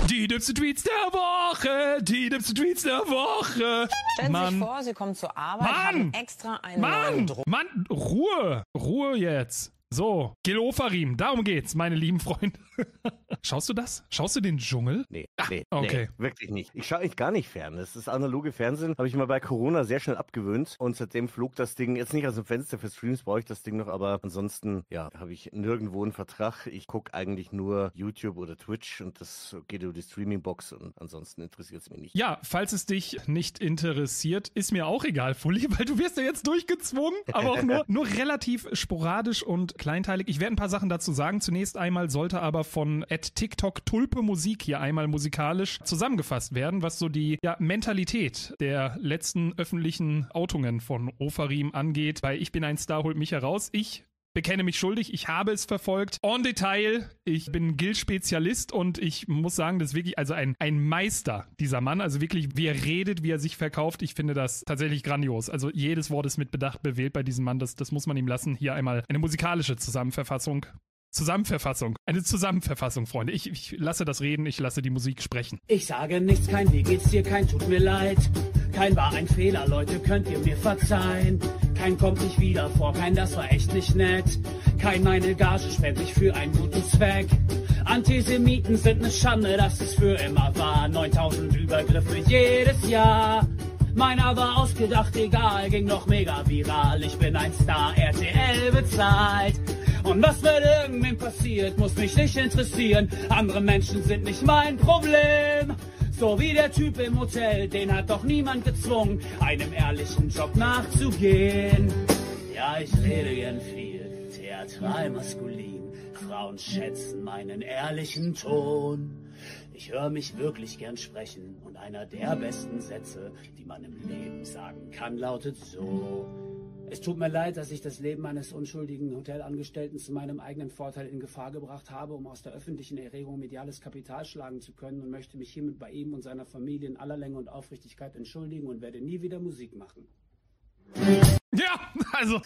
Die dümmsten Tweets der Woche, die dümmsten Tweets der Woche. Stellen Sie sich vor, Sie kommen zur Arbeit, haben extra einen neuen Druck. Mann, Ruhe jetzt. So, Gil Ofarim, darum geht's, meine lieben Freunde. Schaust du das? Schaust du den Dschungel? Nee, okay. Nee, wirklich nicht. Ich schaue eigentlich gar nicht fern. Das analoge Fernsehen habe ich mal bei Corona sehr schnell abgewöhnt und seitdem flog das Ding, jetzt nicht aus dem Fenster, für Streams brauche ich das Ding noch, aber ansonsten, ja, habe ich nirgendwo einen Vertrag. Ich gucke eigentlich nur YouTube oder Twitch und das geht über die Streaming-Box und ansonsten interessiert es mich nicht. Ja, falls es dich nicht interessiert, ist mir auch egal, Fully, weil du wirst ja jetzt durchgezwungen, aber auch nur relativ sporadisch und kleinteilig. Ich werde ein paar Sachen dazu sagen. Zunächst einmal sollte aber von @TikTok Tulpe Musik hier einmal musikalisch zusammengefasst werden, was so die Mentalität der letzten öffentlichen Outungen von Ofarim angeht. Bei Ich bin ein Star holt mich heraus. Ich bekenne mich schuldig, ich habe es verfolgt. En Detail, ich bin Gil-Spezialist und ich muss sagen, das ist wirklich also ein Meister, dieser Mann. Also wirklich, wie er redet, wie er sich verkauft. Ich finde das tatsächlich grandios. Also jedes Wort ist mit Bedacht bewählt bei diesem Mann. Das muss man ihm lassen. Hier einmal eine musikalische Zusammenfassung, Freunde. Ich lasse das reden, ich lasse die Musik sprechen. Ich sage nichts, kein wie geht's dir, kein tut mir leid. Kein war ein Fehler, Leute, könnt ihr mir verzeihen. Kein kommt nicht wieder vor, kein das war echt nicht nett. Kein meine Gage spende ich für einen guten Zweck. Antisemiten sind ne Schande, dass es für immer war. 9000 Übergriffe jedes Jahr. Meiner war ausgedacht, egal, ging noch mega viral. Ich bin ein Star, RTL bezahlt. Und was mit irgendwem passiert, muss mich nicht interessieren. Andere Menschen sind nicht mein Problem. So wie der Typ im Hotel, den hat doch niemand gezwungen, einem ehrlichen Job nachzugehen. Ja, ich rede gern viel, theatral maskulin. Frauen schätzen meinen ehrlichen Ton. Ich höre mich wirklich gern sprechen und einer der besten Sätze, die man im Leben sagen kann, lautet so: Es tut mir leid, dass ich das Leben eines unschuldigen Hotelangestellten zu meinem eigenen Vorteil in Gefahr gebracht habe, um aus der öffentlichen Erregung mediales Kapital schlagen zu können, und möchte mich hiermit bei ihm und seiner Familie in aller Länge und Aufrichtigkeit entschuldigen und werde nie wieder Musik machen. Ja, also.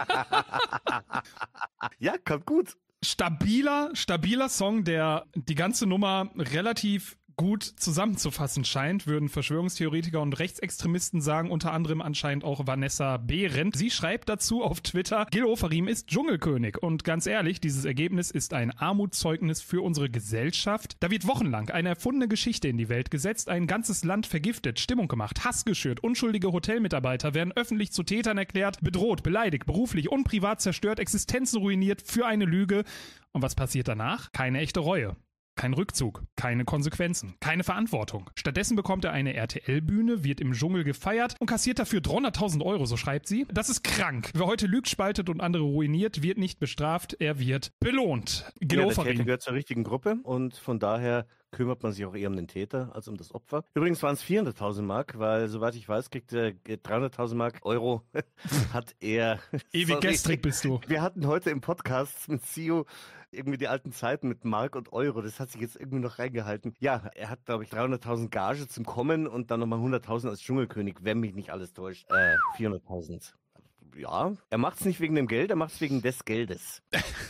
Ja, kommt gut. Stabiler Song, der die ganze Nummer relativ gut zusammenzufassen scheint, würden Verschwörungstheoretiker und Rechtsextremisten sagen, unter anderem anscheinend auch Vanessa Behrendt. Sie schreibt dazu auf Twitter: Gil Ofarim ist Dschungelkönig. Und ganz ehrlich, dieses Ergebnis ist ein Armutszeugnis für unsere Gesellschaft. Da wird wochenlang eine erfundene Geschichte in die Welt gesetzt, ein ganzes Land vergiftet, Stimmung gemacht, Hass geschürt, unschuldige Hotelmitarbeiter werden öffentlich zu Tätern erklärt, bedroht, beleidigt, beruflich und privat zerstört, Existenzen ruiniert für eine Lüge. Und was passiert danach? Keine echte Reue. Kein Rückzug, keine Konsequenzen, keine Verantwortung. Stattdessen bekommt er eine RTL-Bühne, wird im Dschungel gefeiert und kassiert dafür 300.000 Euro, so schreibt sie. Das ist krank. Wer heute lügt, spaltet und andere ruiniert, wird nicht bestraft, er wird belohnt. Der Täter gehört zur richtigen Gruppe und von daher kümmert man sich auch eher um den Täter als um das Opfer. Übrigens waren es 400.000 Mark, weil soweit ich weiß, kriegt er 300.000 Mark Euro hat er. Ewig gestrig bist du. Wir hatten heute im Podcast mit Sio irgendwie die alten Zeiten mit Mark und Euro. Das hat sich jetzt irgendwie noch reingehalten. Ja, er hat, glaube ich, 300.000 Gage zum Kommen und dann nochmal 100.000 als Dschungelkönig, wenn mich nicht alles täuscht. 400.000. Ja, er macht es nicht wegen dem Geld, er macht es wegen des Geldes.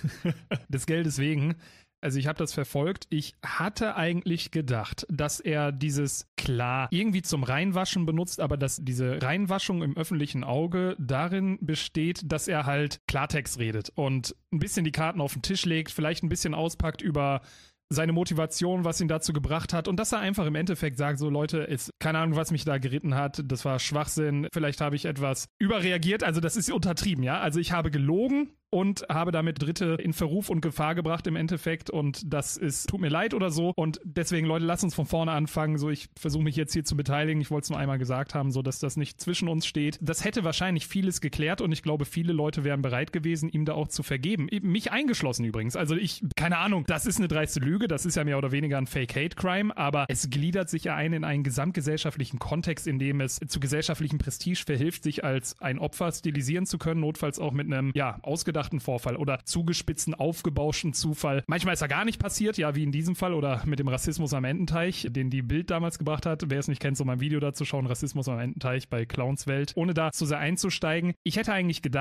Des Geldes wegen. Also ich habe das verfolgt. Ich hatte eigentlich gedacht, dass er dieses, klar, irgendwie zum Reinwaschen benutzt, aber dass diese Reinwaschung im öffentlichen Auge darin besteht, dass er halt Klartext redet und ein bisschen die Karten auf den Tisch legt, vielleicht ein bisschen auspackt über seine Motivation, was ihn dazu gebracht hat und dass er einfach im Endeffekt sagt, so Leute, ist keine Ahnung, was mich da geritten hat, das war Schwachsinn, vielleicht habe ich etwas überreagiert, also das ist untertrieben, ja, also ich habe gelogen und habe damit Dritte in Verruf und Gefahr gebracht im Endeffekt und das ist, tut mir leid oder so und deswegen, Leute, lasst uns von vorne anfangen, so ich versuche mich jetzt hier zu beteiligen, ich wollte es nur einmal gesagt haben, so dass das nicht zwischen uns steht. Das hätte wahrscheinlich vieles geklärt und ich glaube, viele Leute wären bereit gewesen, ihm da auch zu vergeben. Mich eingeschlossen übrigens, also ich, keine Ahnung, das ist eine dreiste Lüge, das ist ja mehr oder weniger ein Fake-Hate-Crime, aber es gliedert sich ja ein in einen gesamtgesellschaftlichen Kontext, in dem es zu gesellschaftlichem Prestige verhilft, sich als ein Opfer stilisieren zu können, notfalls auch mit einem, ja, ausgedachten Vorfall oder zugespitzten, aufgebauschten Zufall. Manchmal ist er gar nicht passiert, ja, wie in diesem Fall oder mit dem Rassismus am Ententeich, den die Bild damals gebracht hat. Wer es nicht kennt, soll mal ein Video dazu schauen, Rassismus am Ententeich bei Clownswelt. Ohne da zu sehr einzusteigen, ich hätte eigentlich gedacht,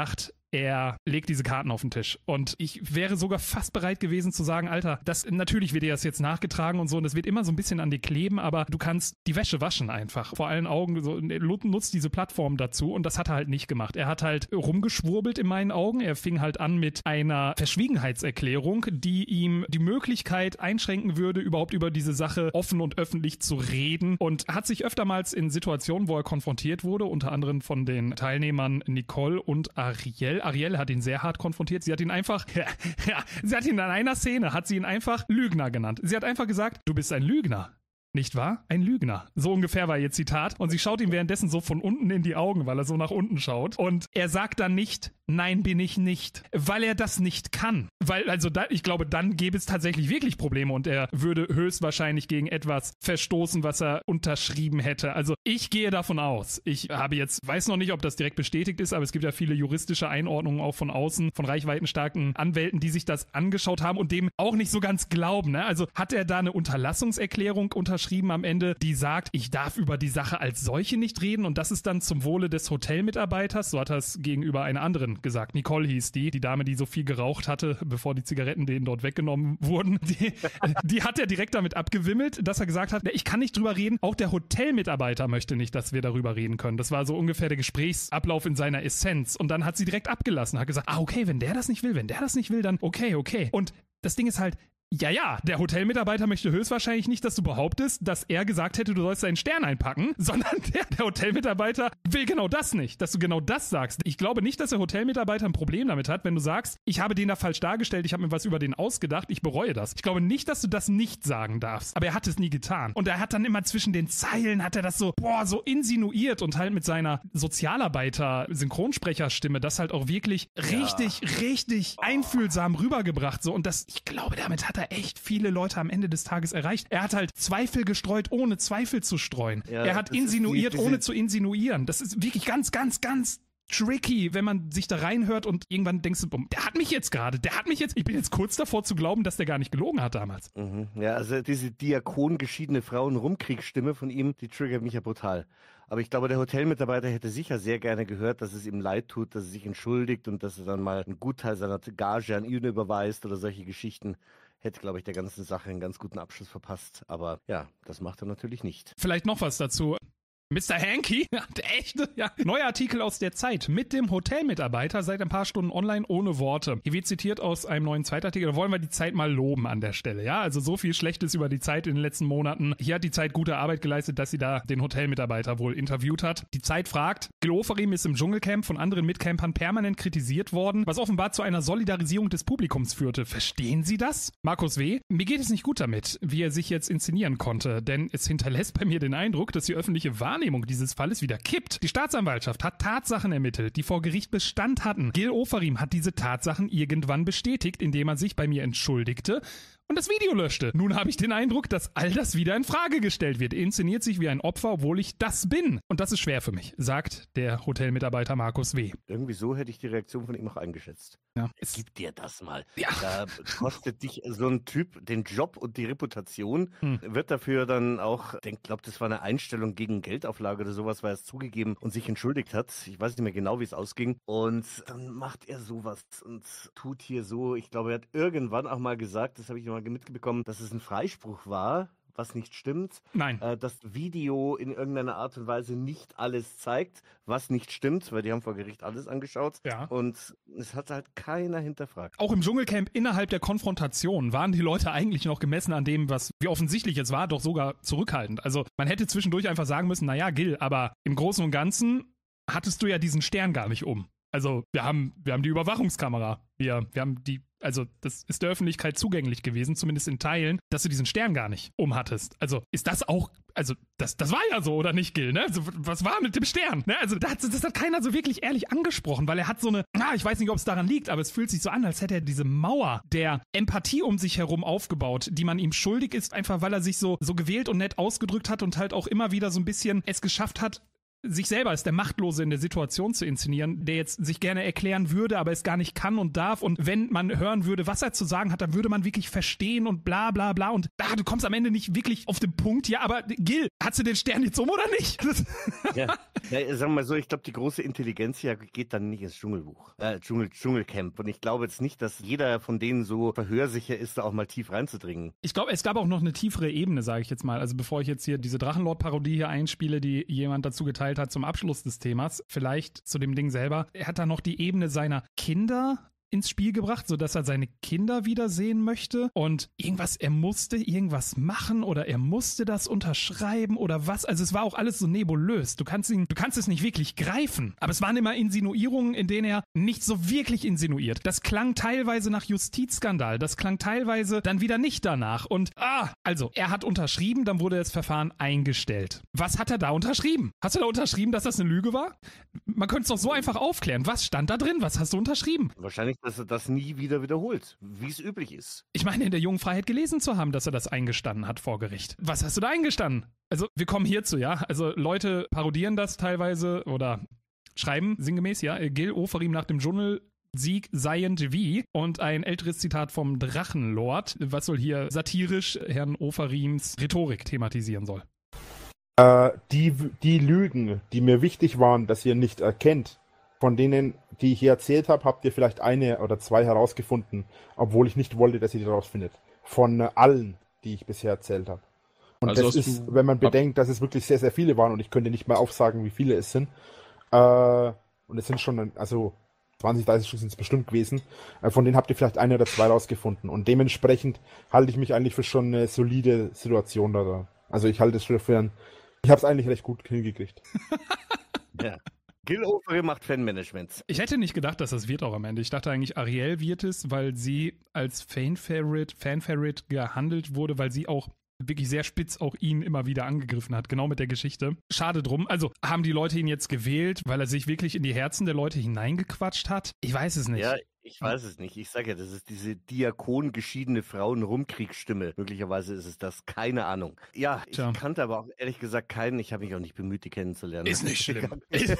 er legt diese Karten auf den Tisch. Und ich wäre sogar fast bereit gewesen zu sagen, Alter, natürlich wird dir das jetzt nachgetragen und so, und das wird immer so ein bisschen an dir kleben, aber du kannst die Wäsche waschen einfach. Vor allen Augen, so, nutzt diese Plattform dazu, und das hat er halt nicht gemacht. Er hat halt rumgeschwurbelt in meinen Augen. Er fing halt an mit einer Verschwiegenheitserklärung, die ihm die Möglichkeit einschränken würde, überhaupt über diese Sache offen und öffentlich zu reden, und hat sich öftermals in Situationen, wo er konfrontiert wurde, unter anderem von den Teilnehmern Nicole und Ariel. Ariel hat ihn sehr hart konfrontiert. Sie hat ihn einfach, sie hat ihn in einer Szene, hat sie ihn einfach Lügner genannt. Sie hat einfach gesagt, du bist ein Lügner. Nicht wahr? Ein Lügner. So ungefähr war ihr Zitat. Und sie schaut ihm währenddessen so von unten in die Augen, weil er so nach unten schaut. Und er sagt dann nicht, nein, bin ich nicht. Weil er das nicht kann. Weil, ich glaube, dann gäbe es tatsächlich wirklich Probleme, und er würde höchstwahrscheinlich gegen etwas verstoßen, was er unterschrieben hätte. Also ich gehe davon aus. Ich weiß noch nicht, ob das direkt bestätigt ist, aber es gibt ja viele juristische Einordnungen auch von außen, von reichweitenstarken Anwälten, die sich das angeschaut haben und dem auch nicht so ganz glauben. Ne? Also hat er da eine Unterlassungserklärung unterschrieben am Ende, die sagt, ich darf über die Sache als solche nicht reden, und das ist dann zum Wohle des Hotelmitarbeiters. So hat er es gegenüber einer anderen gesagt. Nicole hieß die Dame, die so viel geraucht hatte, bevor die Zigaretten denen dort weggenommen wurden. Die hat er direkt damit abgewimmelt, dass er gesagt hat, ich kann nicht drüber reden, auch der Hotelmitarbeiter möchte nicht, dass wir darüber reden können. Das war so ungefähr der Gesprächsablauf in seiner Essenz, und dann hat sie direkt abgelassen, hat gesagt, okay, wenn der das nicht will, dann okay. Und das Ding ist halt, ja, der Hotelmitarbeiter möchte höchstwahrscheinlich nicht, dass du behauptest, dass er gesagt hätte, du sollst deinen Stern einpacken, sondern der Hotelmitarbeiter will genau das nicht, dass du genau das sagst. Ich glaube nicht, dass der Hotelmitarbeiter ein Problem damit hat, wenn du sagst, ich habe den da falsch dargestellt, ich habe mir was über den ausgedacht, ich bereue das. Ich glaube nicht, dass du das nicht sagen darfst, aber er hat es nie getan. Und er hat dann immer zwischen den Zeilen, hat er das so insinuiert und halt mit seiner Sozialarbeiter-Synchronsprecherstimme das halt auch wirklich richtig einfühlsam rübergebracht. So, und ich glaube, damit hat er echt viele Leute am Ende des Tages erreicht. Er hat halt Zweifel gestreut, ohne Zweifel zu streuen. Ja, er hat insinuiert, ohne zu insinuieren. Das ist wirklich ganz, ganz, ganz tricky, wenn man sich da reinhört und irgendwann denkst du, der hat mich jetzt, ich bin jetzt kurz davor zu glauben, dass der gar nicht gelogen hat damals. Mhm. Ja, also diese diakongeschiedene Frauen-Rumkriegsstimme von ihm, die triggert mich ja brutal. Aber ich glaube, der Hotelmitarbeiter hätte sicher sehr gerne gehört, dass es ihm leid tut, dass er sich entschuldigt und dass er dann mal einen Gutteil seiner Gage an ihn überweist oder solche Geschichten. Hätte, glaube ich, der ganzen Sache einen ganz guten Abschluss verpasst. Aber ja, das macht er natürlich nicht. Vielleicht noch was dazu. Mr. Hanky, der echte, neuer Artikel aus der Zeit mit dem Hotelmitarbeiter seit ein paar Stunden online ohne Worte. Hier wird zitiert aus einem neuen Zeitartikel. Da wollen wir die Zeit mal loben an der Stelle, ja? Also so viel Schlechtes über die Zeit in den letzten Monaten. Hier hat die Zeit gute Arbeit geleistet, dass sie da den Hotelmitarbeiter wohl interviewt hat. Die Zeit fragt, Gil Ofarim ist im Dschungelcamp von anderen Mitcampern permanent kritisiert worden, was offenbar zu einer Solidarisierung des Publikums führte. Verstehen Sie das? Markus W., mir geht es nicht gut damit, wie er sich jetzt inszenieren konnte, denn es hinterlässt bei mir den Eindruck, dass die öffentliche Wahrnehmung dieses Falles wieder kippt. Die Staatsanwaltschaft hat Tatsachen ermittelt, die vor Gericht Bestand hatten. Gil Ofarim hat diese Tatsachen irgendwann bestätigt, indem er sich bei mir entschuldigte und das Video löschte. Nun habe ich den Eindruck, dass all das wieder in Frage gestellt wird. Er inszeniert sich wie ein Opfer, obwohl ich das bin. Und das ist schwer für mich, sagt der Hotelmitarbeiter Markus W. Irgendwie so hätte ich die Reaktion von ihm auch eingeschätzt. Ja. Gib dir das mal. Ja. Da kostet dich so ein Typ den Job und die Reputation. Wird dafür dann auch, ich glaube, das war eine Einstellung gegen Geldauflage oder sowas, weil er es zugegeben und sich entschuldigt hat. Ich weiß nicht mehr genau, wie es ausging. Und dann macht er sowas und tut hier so. Ich glaube, er hat irgendwann auch mal gesagt, das habe ich noch mal mitbekommen, dass es ein Freispruch war, was nicht stimmt. Nein. Das Video in irgendeiner Art und Weise nicht alles zeigt, was nicht stimmt, weil die haben vor Gericht alles angeschaut. Ja. Und es hat halt keiner hinterfragt. Auch im Dschungelcamp innerhalb der Konfrontation waren die Leute eigentlich noch gemessen an dem, was wie offensichtlich es war, doch sogar zurückhaltend. Also man hätte zwischendurch einfach sagen müssen, naja, Gil, aber im Großen und Ganzen hattest du ja diesen Stern gar nicht um. Also wir haben die Überwachungskamera. Wir haben die, also das ist der Öffentlichkeit zugänglich gewesen, zumindest in Teilen, dass du diesen Stern gar nicht umhattest. Also ist das auch, also das war ja so, oder nicht, Gil, ne? Also, was war mit dem Stern? Ne? Also das hat keiner so wirklich ehrlich angesprochen, weil er hat so eine, ich weiß nicht, ob es daran liegt, aber es fühlt sich so an, als hätte er diese Mauer der Empathie um sich herum aufgebaut, die man ihm schuldig ist, einfach weil er sich so gewählt und nett ausgedrückt hat und halt auch immer wieder so ein bisschen es geschafft hat, sich selber als der Machtlose in der Situation zu inszenieren, der jetzt sich gerne erklären würde, aber es gar nicht kann und darf. Und wenn man hören würde, was er zu sagen hat, dann würde man wirklich verstehen und bla bla bla. Und du kommst am Ende nicht wirklich auf den Punkt. Ja, aber Gil, hast du den Stern jetzt um oder nicht? Ja, Ja, sagen wir mal so, ich glaube, die große Intelligenz hier geht dann nicht ins Dschungelcamp. Und ich glaube jetzt nicht, dass jeder von denen so verhörsicher ist, da auch mal tief reinzudringen. Ich glaube, es gab auch noch eine tiefere Ebene, sage ich jetzt mal. Also bevor ich jetzt hier diese Drachenlord-Parodie hier einspiele, die jemand dazu geteilt hat zum Abschluss des Themas, vielleicht zu dem Ding selber. Er hat da noch die Ebene seiner Kinder ins Spiel gebracht, sodass er seine Kinder wiedersehen möchte und er musste irgendwas machen oder er musste das unterschreiben oder was. Also es war auch alles so nebulös. Du kannst es nicht wirklich greifen. Aber es waren immer Insinuierungen, in denen er nicht so wirklich insinuiert. Das klang teilweise nach Justizskandal. Das klang teilweise dann wieder nicht danach. Und also er hat unterschrieben, dann wurde das Verfahren eingestellt. Was hat er da unterschrieben? Hast du da unterschrieben, dass das eine Lüge war? Man könnte es doch so einfach aufklären. Was stand da drin? Was hast du unterschrieben? Wahrscheinlich, dass er das nie wieder wiederholt, wie es üblich ist. Ich meine, in der jungen Freiheit gelesen zu haben, dass er das eingestanden hat vor Gericht. Was hast du da eingestanden? Also, wir kommen hierzu, ja. Also, Leute parodieren das teilweise oder schreiben sinngemäß, ja. Gil Ofarim nach dem Dschungelsieg seiend wie. Und ein älteres Zitat vom Drachenlord, was soll hier satirisch Herrn Ofarims Rhetorik thematisieren soll. Die Lügen, die mir wichtig waren, dass ihr nicht erkennt, von denen, die ich hier erzählt habe, habt ihr vielleicht eine oder zwei herausgefunden, obwohl ich nicht wollte, dass ihr die rausfindet. Von allen, die ich bisher erzählt habe. Und also das ist, wenn man bedenkt, dass es wirklich sehr, sehr viele waren und ich könnte nicht mal aufsagen, wie viele es sind. Und es sind schon, 20, 30 Stück sind es bestimmt gewesen. Von denen habt ihr vielleicht eine oder zwei rausgefunden. Und dementsprechend halte ich mich eigentlich für schon eine solide Situation da. Also ich halte es schon für ich habe es eigentlich recht gut hingekriegt. Ja. Gil Ofarim macht Fanmanagement. Ich hätte nicht gedacht, dass das wird auch am Ende. Ich dachte eigentlich, Ariel wird es, weil sie als Fan-Favorite gehandelt wurde, weil sie auch wirklich sehr spitz auch ihn immer wieder angegriffen hat, genau mit der Geschichte. Schade drum. Also, haben die Leute ihn jetzt gewählt, weil er sich wirklich in die Herzen der Leute hineingequatscht hat? Ich weiß es nicht. Ja, ich weiß es nicht. Ich sage ja, das ist diese diakongeschiedene Frauen-Rumkriegsstimme. Möglicherweise ist es das. Keine Ahnung. Ja, ich kannte aber auch ehrlich gesagt keinen. Ich habe mich auch nicht bemüht, die kennenzulernen. Ist nicht schlimm.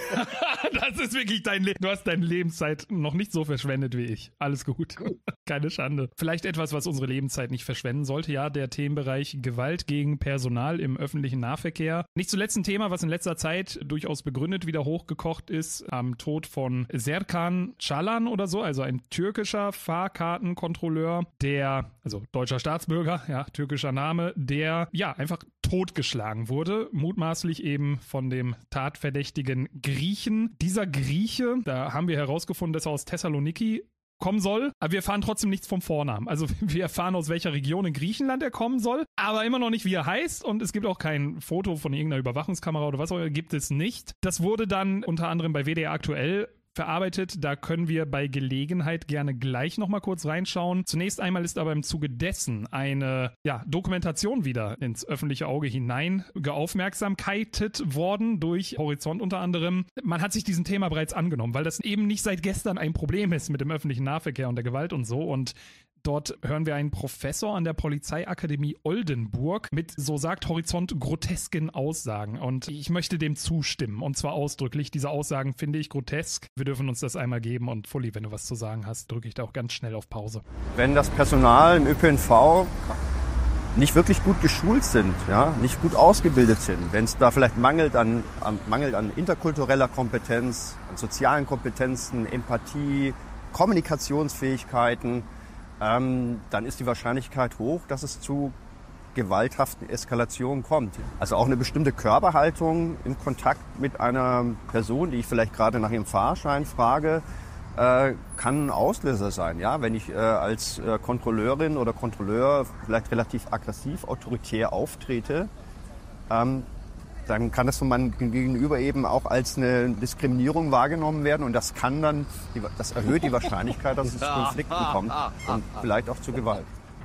Das ist wirklich dein Leben. Du hast deine Lebenszeit noch nicht so verschwendet wie ich. Alles gut. Keine Schande. Vielleicht etwas, was unsere Lebenszeit nicht verschwenden sollte. Ja, der Themenbereich Gewalt gegen Personal im öffentlichen Nahverkehr. Nicht zuletzt ein Thema, was in letzter Zeit durchaus begründet wieder hochgekocht ist. Am Tod von Serkan Çalan oder so, also ein türkischer Fahrkartenkontrolleur, also deutscher Staatsbürger, ja, türkischer Name, der, ja, einfach totgeschlagen wurde, mutmaßlich eben von dem tatverdächtigen Griechen. Dieser Grieche, da haben wir herausgefunden, dass er aus Thessaloniki kommen soll, aber wir erfahren trotzdem nichts vom Vornamen. Also wir erfahren, aus welcher Region in Griechenland er kommen soll, aber immer noch nicht, wie er heißt und es gibt auch kein Foto von irgendeiner Überwachungskamera oder was auch immer, gibt es nicht. Das wurde dann unter anderem bei WDR aktuell verarbeitet. Da können wir bei Gelegenheit gerne gleich nochmal kurz reinschauen. Zunächst einmal ist aber im Zuge dessen eine Dokumentation wieder ins öffentliche Auge hinein geaufmerksamkeitet worden durch Horizont unter anderem. Man hat sich diesem Thema bereits angenommen, weil das eben nicht seit gestern ein Problem ist mit dem öffentlichen Nahverkehr und der Gewalt und so. Und dort hören wir einen Professor an der Polizeiakademie Oldenburg mit, so sagt Horizont, grotesken Aussagen. Und ich möchte dem zustimmen, und zwar ausdrücklich. Diese Aussagen finde ich grotesk. Wir dürfen uns das einmal geben. Und Fully, wenn du was zu sagen hast, drücke ich da auch ganz schnell auf Pause. Wenn das Personal im ÖPNV nicht wirklich gut geschult sind, ja, nicht gut ausgebildet sind, wenn es da vielleicht mangelt an interkultureller Kompetenz, an sozialen Kompetenzen, Empathie, Kommunikationsfähigkeiten, dann ist die Wahrscheinlichkeit hoch, dass es zu gewalthaften Eskalationen kommt. Also auch eine bestimmte Körperhaltung im Kontakt mit einer Person, die ich vielleicht gerade nach ihrem Fahrschein frage, kann ein Auslöser sein. Ja? Wenn ich als Kontrolleurin oder Kontrolleur vielleicht relativ aggressiv, autoritär auftrete, dann kann das von meinem Gegenüber eben auch als eine Diskriminierung wahrgenommen werden und das erhöht die Wahrscheinlichkeit, dass es zu Konflikten kommt und vielleicht auch zu Gewalt.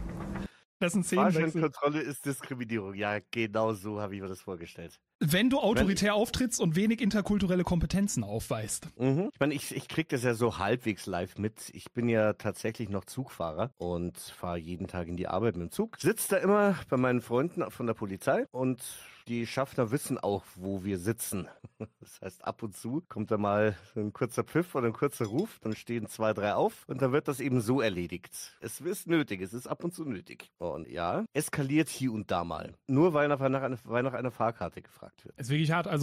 Das ist ein Szenenwechsel. Fahrscheinkontrolle ist Diskriminierung. Ja, genau so habe ich mir das vorgestellt. Wenn du autoritär auftrittst und wenig interkulturelle Kompetenzen aufweist. Mhm. Ich meine, ich kriege das ja so halbwegs live mit. Ich bin ja tatsächlich noch Zugfahrer und fahre jeden Tag in die Arbeit mit dem Zug. Sitze da immer bei meinen Freunden von der Polizei und die Schaffner wissen auch, wo wir sitzen. Das heißt, ab und zu kommt da mal ein kurzer Pfiff oder ein kurzer Ruf, dann stehen 2, 3 auf und dann wird das eben so erledigt. Es ist nötig, es ist ab und zu nötig. Und ja, eskaliert hier und da mal. Nur weil nach einer Fahrkarte gefragt wird. Es ist wirklich hart, also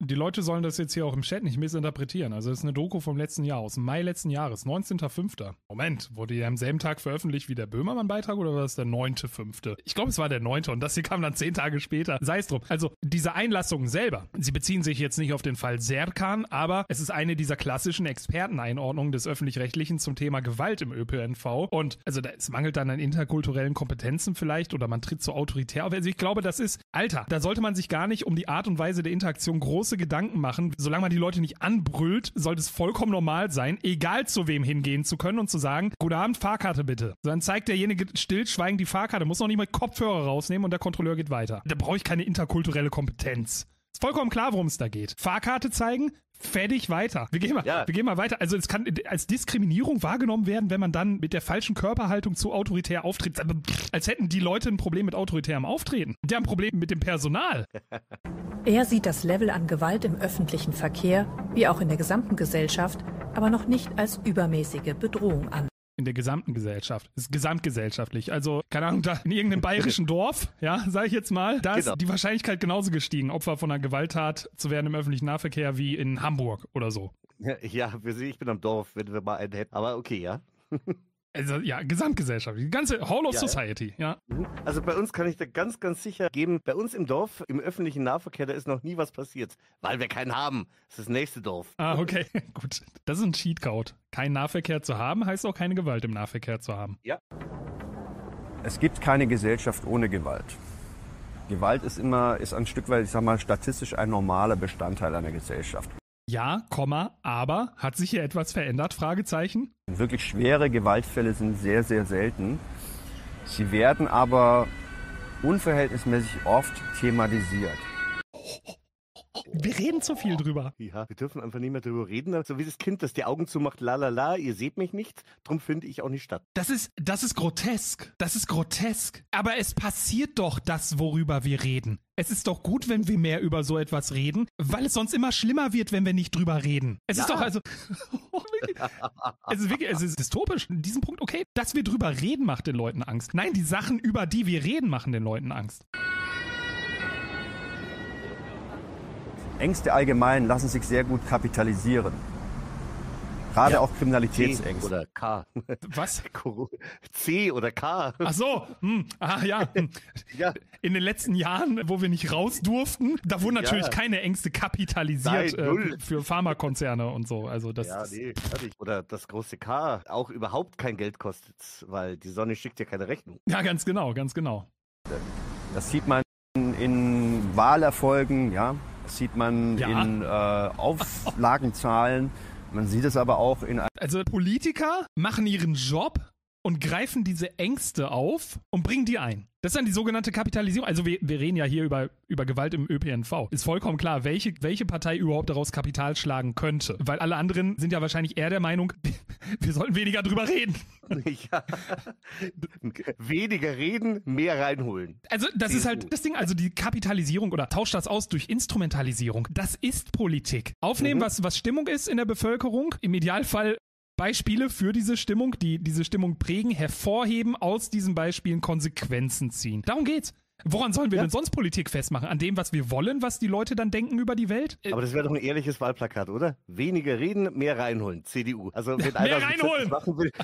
Die Leute sollen das jetzt hier auch im Chat nicht missinterpretieren. Also das ist eine Doku vom letzten Jahr, aus Mai letzten Jahres, 19.05. Moment, wurde die am selben Tag veröffentlicht wie der Böhmermann-Beitrag oder war das der 9.05.? Ich glaube, es war der 9. und das hier kam dann 10 Tage später. Sei es drum. Also diese Einlassungen selber, sie beziehen sich jetzt nicht auf den Fall Serkan, aber es ist eine dieser klassischen Experteneinordnungen des Öffentlich-Rechtlichen zum Thema Gewalt im ÖPNV. Und also es mangelt dann an interkulturellen Kompetenzen vielleicht oder man tritt zu autoritär auf. Also ich glaube, das ist, Alter, da sollte man sich gar nicht um die Art und Weise der Interaktion große Gedanken machen. Solange man die Leute nicht anbrüllt, sollte es vollkommen normal sein, egal zu wem hingehen zu können und zu sagen, guten Abend, Fahrkarte bitte. So, dann zeigt derjenige stillschweigend die Fahrkarte, muss noch nicht mal Kopfhörer rausnehmen und der Kontrolleur geht weiter. Da brauche ich keine interkulturelle Kompetenz. Ist vollkommen klar, worum es da geht. Fahrkarte zeigen, fertig, weiter. Wir gehen mal weiter. Also es kann als Diskriminierung wahrgenommen werden, wenn man dann mit der falschen Körperhaltung zu autoritär auftritt. Als hätten die Leute ein Problem mit autoritärem Auftreten. Die haben ein Problem mit dem Personal. Er sieht das Level an Gewalt im öffentlichen Verkehr, wie auch in der gesamten Gesellschaft, aber noch nicht als übermäßige Bedrohung an. In der gesamten Gesellschaft. Das ist gesamtgesellschaftlich. Also, keine Ahnung, da in irgendeinem bayerischen Dorf, ja, sage ich jetzt mal, da ist die Wahrscheinlichkeit genauso gestiegen, Opfer von einer Gewalttat zu werden im öffentlichen Nahverkehr wie in Hamburg oder so. Ja, ich bin am Dorf, wenn wir mal einen hätten. Aber okay, ja. Also ja, gesamtgesellschaftlich, die ganze Whole of Society, ja. Also bei uns kann ich da ganz, ganz sicher geben, bei uns im Dorf, im öffentlichen Nahverkehr, da ist noch nie was passiert, weil wir keinen haben. Das ist das nächste Dorf. Ah, okay, gut. Das ist ein Cheatcode. Kein Nahverkehr zu haben, heißt auch keine Gewalt im Nahverkehr zu haben. Ja. Es gibt keine Gesellschaft ohne Gewalt. Gewalt ist ein Stück weit, ich sag mal, statistisch ein normaler Bestandteil einer Gesellschaft. Ja, aber hat sich hier etwas verändert? Fragezeichen. Wirklich schwere Gewaltfälle sind sehr, sehr selten. Sie werden aber unverhältnismäßig oft thematisiert. Wir reden zu viel drüber. Ja, wir dürfen einfach nicht mehr drüber reden. So wie das Kind, das die Augen zumacht, la, ihr seht mich nicht, drum finde ich auch nicht statt. Das ist grotesk. Das ist grotesk. Aber es passiert doch das, worüber wir reden. Es ist doch gut, wenn wir mehr über so etwas reden, weil es sonst immer schlimmer wird, wenn wir nicht drüber reden. Es ist doch also... es ist dystopisch. In diesem Punkt, okay, dass wir drüber reden, macht den Leuten Angst. Nein, die Sachen, über die wir reden, machen den Leuten Angst. Ängste allgemein lassen sich sehr gut kapitalisieren. Gerade auch Kriminalitätsängste. C oder K. Was? C oder K. Ach so. Ja. In den letzten Jahren, wo wir nicht raus durften, da wurden natürlich keine Ängste kapitalisiert für Pharmakonzerne und so. Also das fertig. Oder das große K auch überhaupt kein Geld kostet, weil die Sonne schickt ja keine Rechnung. Ja, ganz genau. Das sieht man in Wahlerfolgen, ja. Das sieht man in Auflagenzahlen. Man sieht es aber auch in... Also Politiker machen ihren Job und greifen diese Ängste auf und bringen die ein. Das ist dann die sogenannte Kapitalisierung. Also wir reden ja hier über Gewalt im ÖPNV. Ist vollkommen klar, welche Partei überhaupt daraus Kapital schlagen könnte. Weil alle anderen sind ja wahrscheinlich eher der Meinung, wir sollten weniger drüber reden. Ja. Weniger reden, mehr reinholen. Also das ist halt das Ding, also die Kapitalisierung oder tausch das aus durch Instrumentalisierung. Das ist Politik. Aufnehmen, was Stimmung ist in der Bevölkerung. Im Idealfall Beispiele für diese Stimmung, die diese Stimmung prägen, hervorheben, aus diesen Beispielen Konsequenzen ziehen. Darum geht's. Woran sollen wir denn sonst Politik festmachen? An dem, was wir wollen, was die Leute dann denken über die Welt? Aber das wäre doch ein ehrliches Wahlplakat, oder? Weniger reden, mehr reinholen. CDU. Also wenn einer mehr reinholen machen will,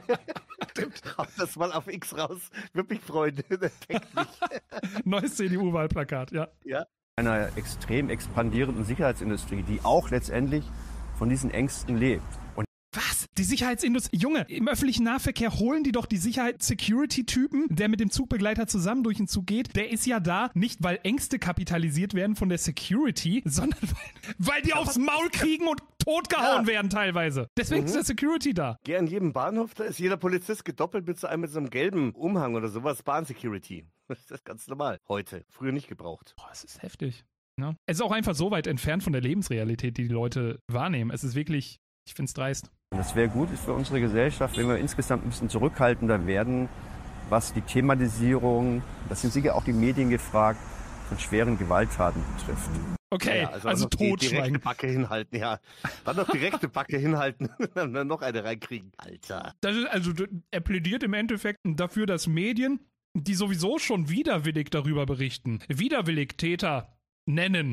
haut das mal auf X raus. Würde mich freuen. Neues CDU-Wahlplakat, ja. Einer extrem expandierenden Sicherheitsindustrie, die auch letztendlich von diesen Ängsten lebt. Was? Die Sicherheitsindustrie? Junge, im öffentlichen Nahverkehr holen die doch die Sicherheits-Security-Typen, der mit dem Zugbegleiter zusammen durch den Zug geht. Der ist ja da, nicht weil Ängste kapitalisiert werden von der Security, sondern weil die aufs Maul kriegen und totgehauen werden teilweise. Deswegen ist der Security da. Geh an jedem Bahnhof, da ist jeder Polizist gedoppelt mit so einem gelben Umhang oder sowas. Bahn-Security. Das ist ganz normal. Heute. Früher nicht gebraucht. Boah, das ist heftig. Ja. Es ist auch einfach so weit entfernt von der Lebensrealität, die Leute wahrnehmen. Es ist wirklich, ich finde es dreist. Und es wäre gut für unsere Gesellschaft, wenn wir insgesamt ein bisschen zurückhaltender werden, was die Thematisierung, das sind sicher auch die Medien gefragt, von schweren Gewalttaten betrifft. Okay, also totschweigen. Die rechte Backe hinhalten, ja. Dann noch die rechte Backe hinhalten, dann noch eine reinkriegen. Alter. Er plädiert im Endeffekt dafür, dass Medien, die sowieso schon widerwillig darüber berichten, widerwillig Täter nennen,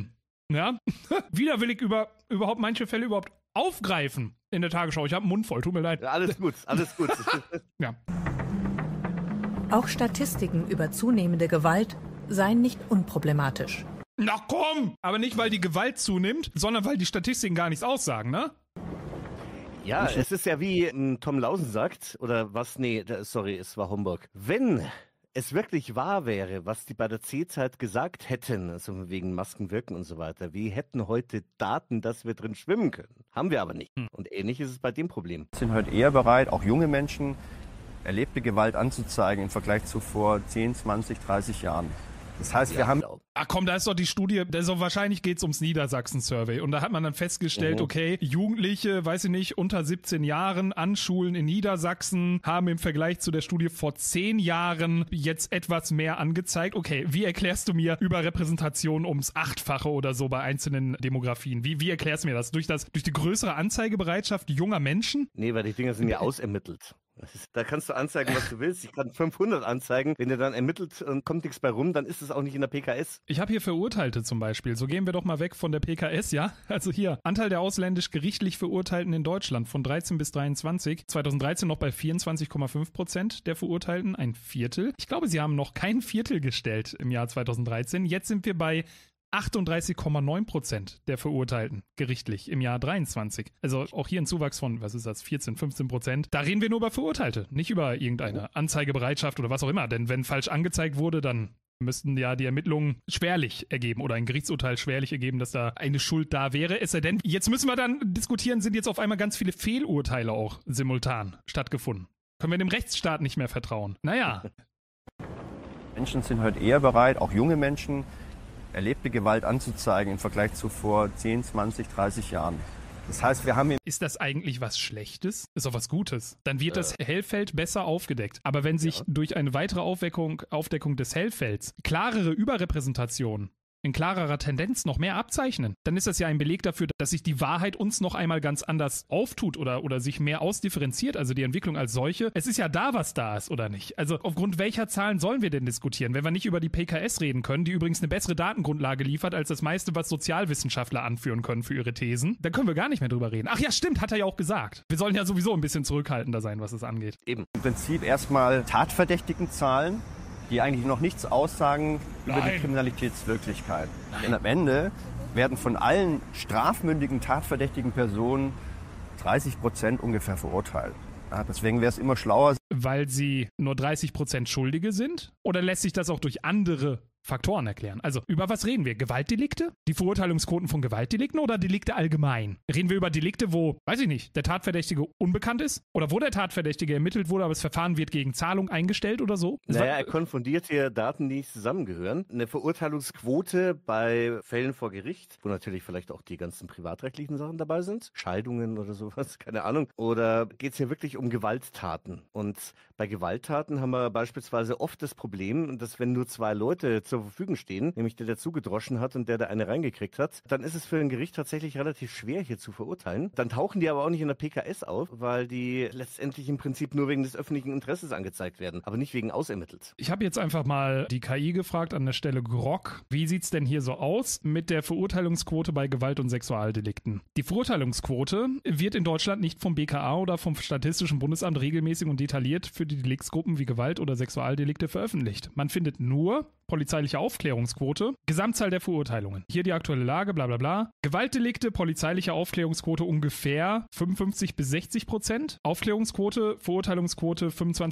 Ja, widerwillig überhaupt manche Fälle überhaupt aufgreifen in der Tagesschau. Ich habe einen Mund voll, tut mir leid. Ja, alles gut, alles gut. Ja. Auch Statistiken über zunehmende Gewalt seien nicht unproblematisch. Na komm! Aber nicht, weil die Gewalt zunimmt, sondern weil die Statistiken gar nichts aussagen, ne? Ja, es ist ja wie Tom Lausen sagt, oder was? Nee, sorry, es war Homburg. Wenn es wirklich wahr wäre, was die bei der C-Zeit gesagt hätten, also wegen Masken wirken und so weiter, wir hätten heute Daten, dass wir drin schwimmen können. Haben wir aber nicht. Und ähnlich ist es bei dem Problem. Sind heute eher bereit, auch junge Menschen, erlebte Gewalt anzuzeigen im Vergleich zu vor 10, 20, 30 Jahren. Das heißt, wir haben... Genau. Ach komm, da ist doch die Studie, wahrscheinlich geht's ums Niedersachsen-Survey. Und da hat man dann festgestellt, okay, Jugendliche, weiß ich nicht, unter 17 Jahren an Schulen in Niedersachsen haben im Vergleich zu der Studie vor 10 Jahren jetzt etwas mehr angezeigt. Okay, wie erklärst du mir Überrepräsentation ums 8-fache oder so bei einzelnen Demografien? Wie erklärst du mir das? Durch die größere Anzeigebereitschaft junger Menschen? Nee, weil die Dinger sind ja ausermittelt. Da kannst du anzeigen, was du willst. Ich kann 500 anzeigen. Wenn ihr dann ermittelt und kommt nichts bei rum, dann ist es auch nicht in der PKS. Ich habe hier Verurteilte zum Beispiel. So gehen wir doch mal weg von der PKS, ja? Also hier, Anteil der ausländisch gerichtlich Verurteilten in Deutschland von 13 bis 23. 2013 noch bei 24,5% der Verurteilten, ein Viertel. Ich glaube, sie haben noch kein Viertel gestellt im Jahr 2013. Jetzt sind wir bei 38,9% der Verurteilten gerichtlich im Jahr 23. Also auch hier ein Zuwachs von, 14-15%. Da reden wir nur über Verurteilte, nicht über irgendeine Anzeigebereitschaft oder was auch immer. Denn wenn falsch angezeigt wurde, dann müssten ja die Ermittlungen schwerlich ergeben oder ein Gerichtsurteil schwerlich ergeben, dass da eine Schuld da wäre. Es sei denn, jetzt müssen wir dann diskutieren, sind jetzt auf einmal ganz viele Fehlurteile auch simultan stattgefunden. Können wir dem Rechtsstaat nicht mehr vertrauen? Naja. Menschen sind heute eher bereit, auch junge Menschen, erlebte Gewalt anzuzeigen im Vergleich zu vor 10, 20, 30 Jahren. Das heißt, wir haben... Ist das eigentlich was Schlechtes? Ist doch was Gutes. Dann wird das Hellfeld besser aufgedeckt. Aber wenn sich durch eine weitere Aufdeckung des Hellfelds klarere Überrepräsentation in klarerer Tendenz noch mehr abzeichnen, dann ist das ja ein Beleg dafür, dass sich die Wahrheit uns noch einmal ganz anders auftut oder sich mehr ausdifferenziert, also die Entwicklung als solche. Es ist ja da, was da ist, oder nicht? Also aufgrund welcher Zahlen sollen wir denn diskutieren, wenn wir nicht über die PKS reden können, die übrigens eine bessere Datengrundlage liefert als das meiste, was Sozialwissenschaftler anführen können für ihre Thesen? Da können wir gar nicht mehr drüber reden. Ach ja, stimmt, hat er ja auch gesagt. Wir sollen ja sowieso ein bisschen zurückhaltender sein, was es angeht. Eben. Im Prinzip erstmal tatverdächtigen Zahlen, die eigentlich noch nichts aussagen über die Kriminalitätswirklichkeit. Denn am Ende werden von allen strafmündigen, tatverdächtigen Personen 30% ungefähr verurteilt. Ja, deswegen wäre es immer schlauer. Weil sie nur 30% Schuldige sind? Oder lässt sich das auch durch andere Faktoren erklären? Also, über was reden wir? Gewaltdelikte? Die Verurteilungsquoten von Gewaltdelikten oder Delikte allgemein? Reden wir über Delikte, wo, weiß ich nicht, der Tatverdächtige unbekannt ist? Oder wo der Tatverdächtige ermittelt wurde, aber das Verfahren wird gegen Zahlung eingestellt oder so? Naja, er konfundiert hier Daten, die nicht zusammengehören. Eine Verurteilungsquote bei Fällen vor Gericht, wo natürlich vielleicht auch die ganzen privatrechtlichen Sachen dabei sind, Scheidungen oder sowas, keine Ahnung. Oder geht es hier wirklich um Gewalttaten? Und bei Gewalttaten haben wir beispielsweise oft das Problem, dass wenn nur 2 Leute zur Verfügung stehen, nämlich der zugedroschen hat und der da eine reingekriegt hat, dann ist es für ein Gericht tatsächlich relativ schwer, hier zu verurteilen. Dann tauchen die aber auch nicht in der PKS auf, weil die letztendlich im Prinzip nur wegen des öffentlichen Interesses angezeigt werden, aber nicht wegen ausermittelt. Ich habe jetzt einfach mal die KI gefragt an der Stelle Grok. Wie sieht's denn hier so aus mit der Verurteilungsquote bei Gewalt- und Sexualdelikten? Die Verurteilungsquote wird in Deutschland nicht vom BKA oder vom Statistischen Bundesamt regelmäßig und detailliert für die Deliktsgruppen wie Gewalt- oder Sexualdelikte veröffentlicht. Man findet nur polizeiliche Aufklärungsquote, Gesamtzahl der Verurteilungen. Hier die aktuelle Lage, bla bla bla. Gewaltdelikte, polizeiliche Aufklärungsquote ungefähr 55-60%. Aufklärungsquote, Verurteilungsquote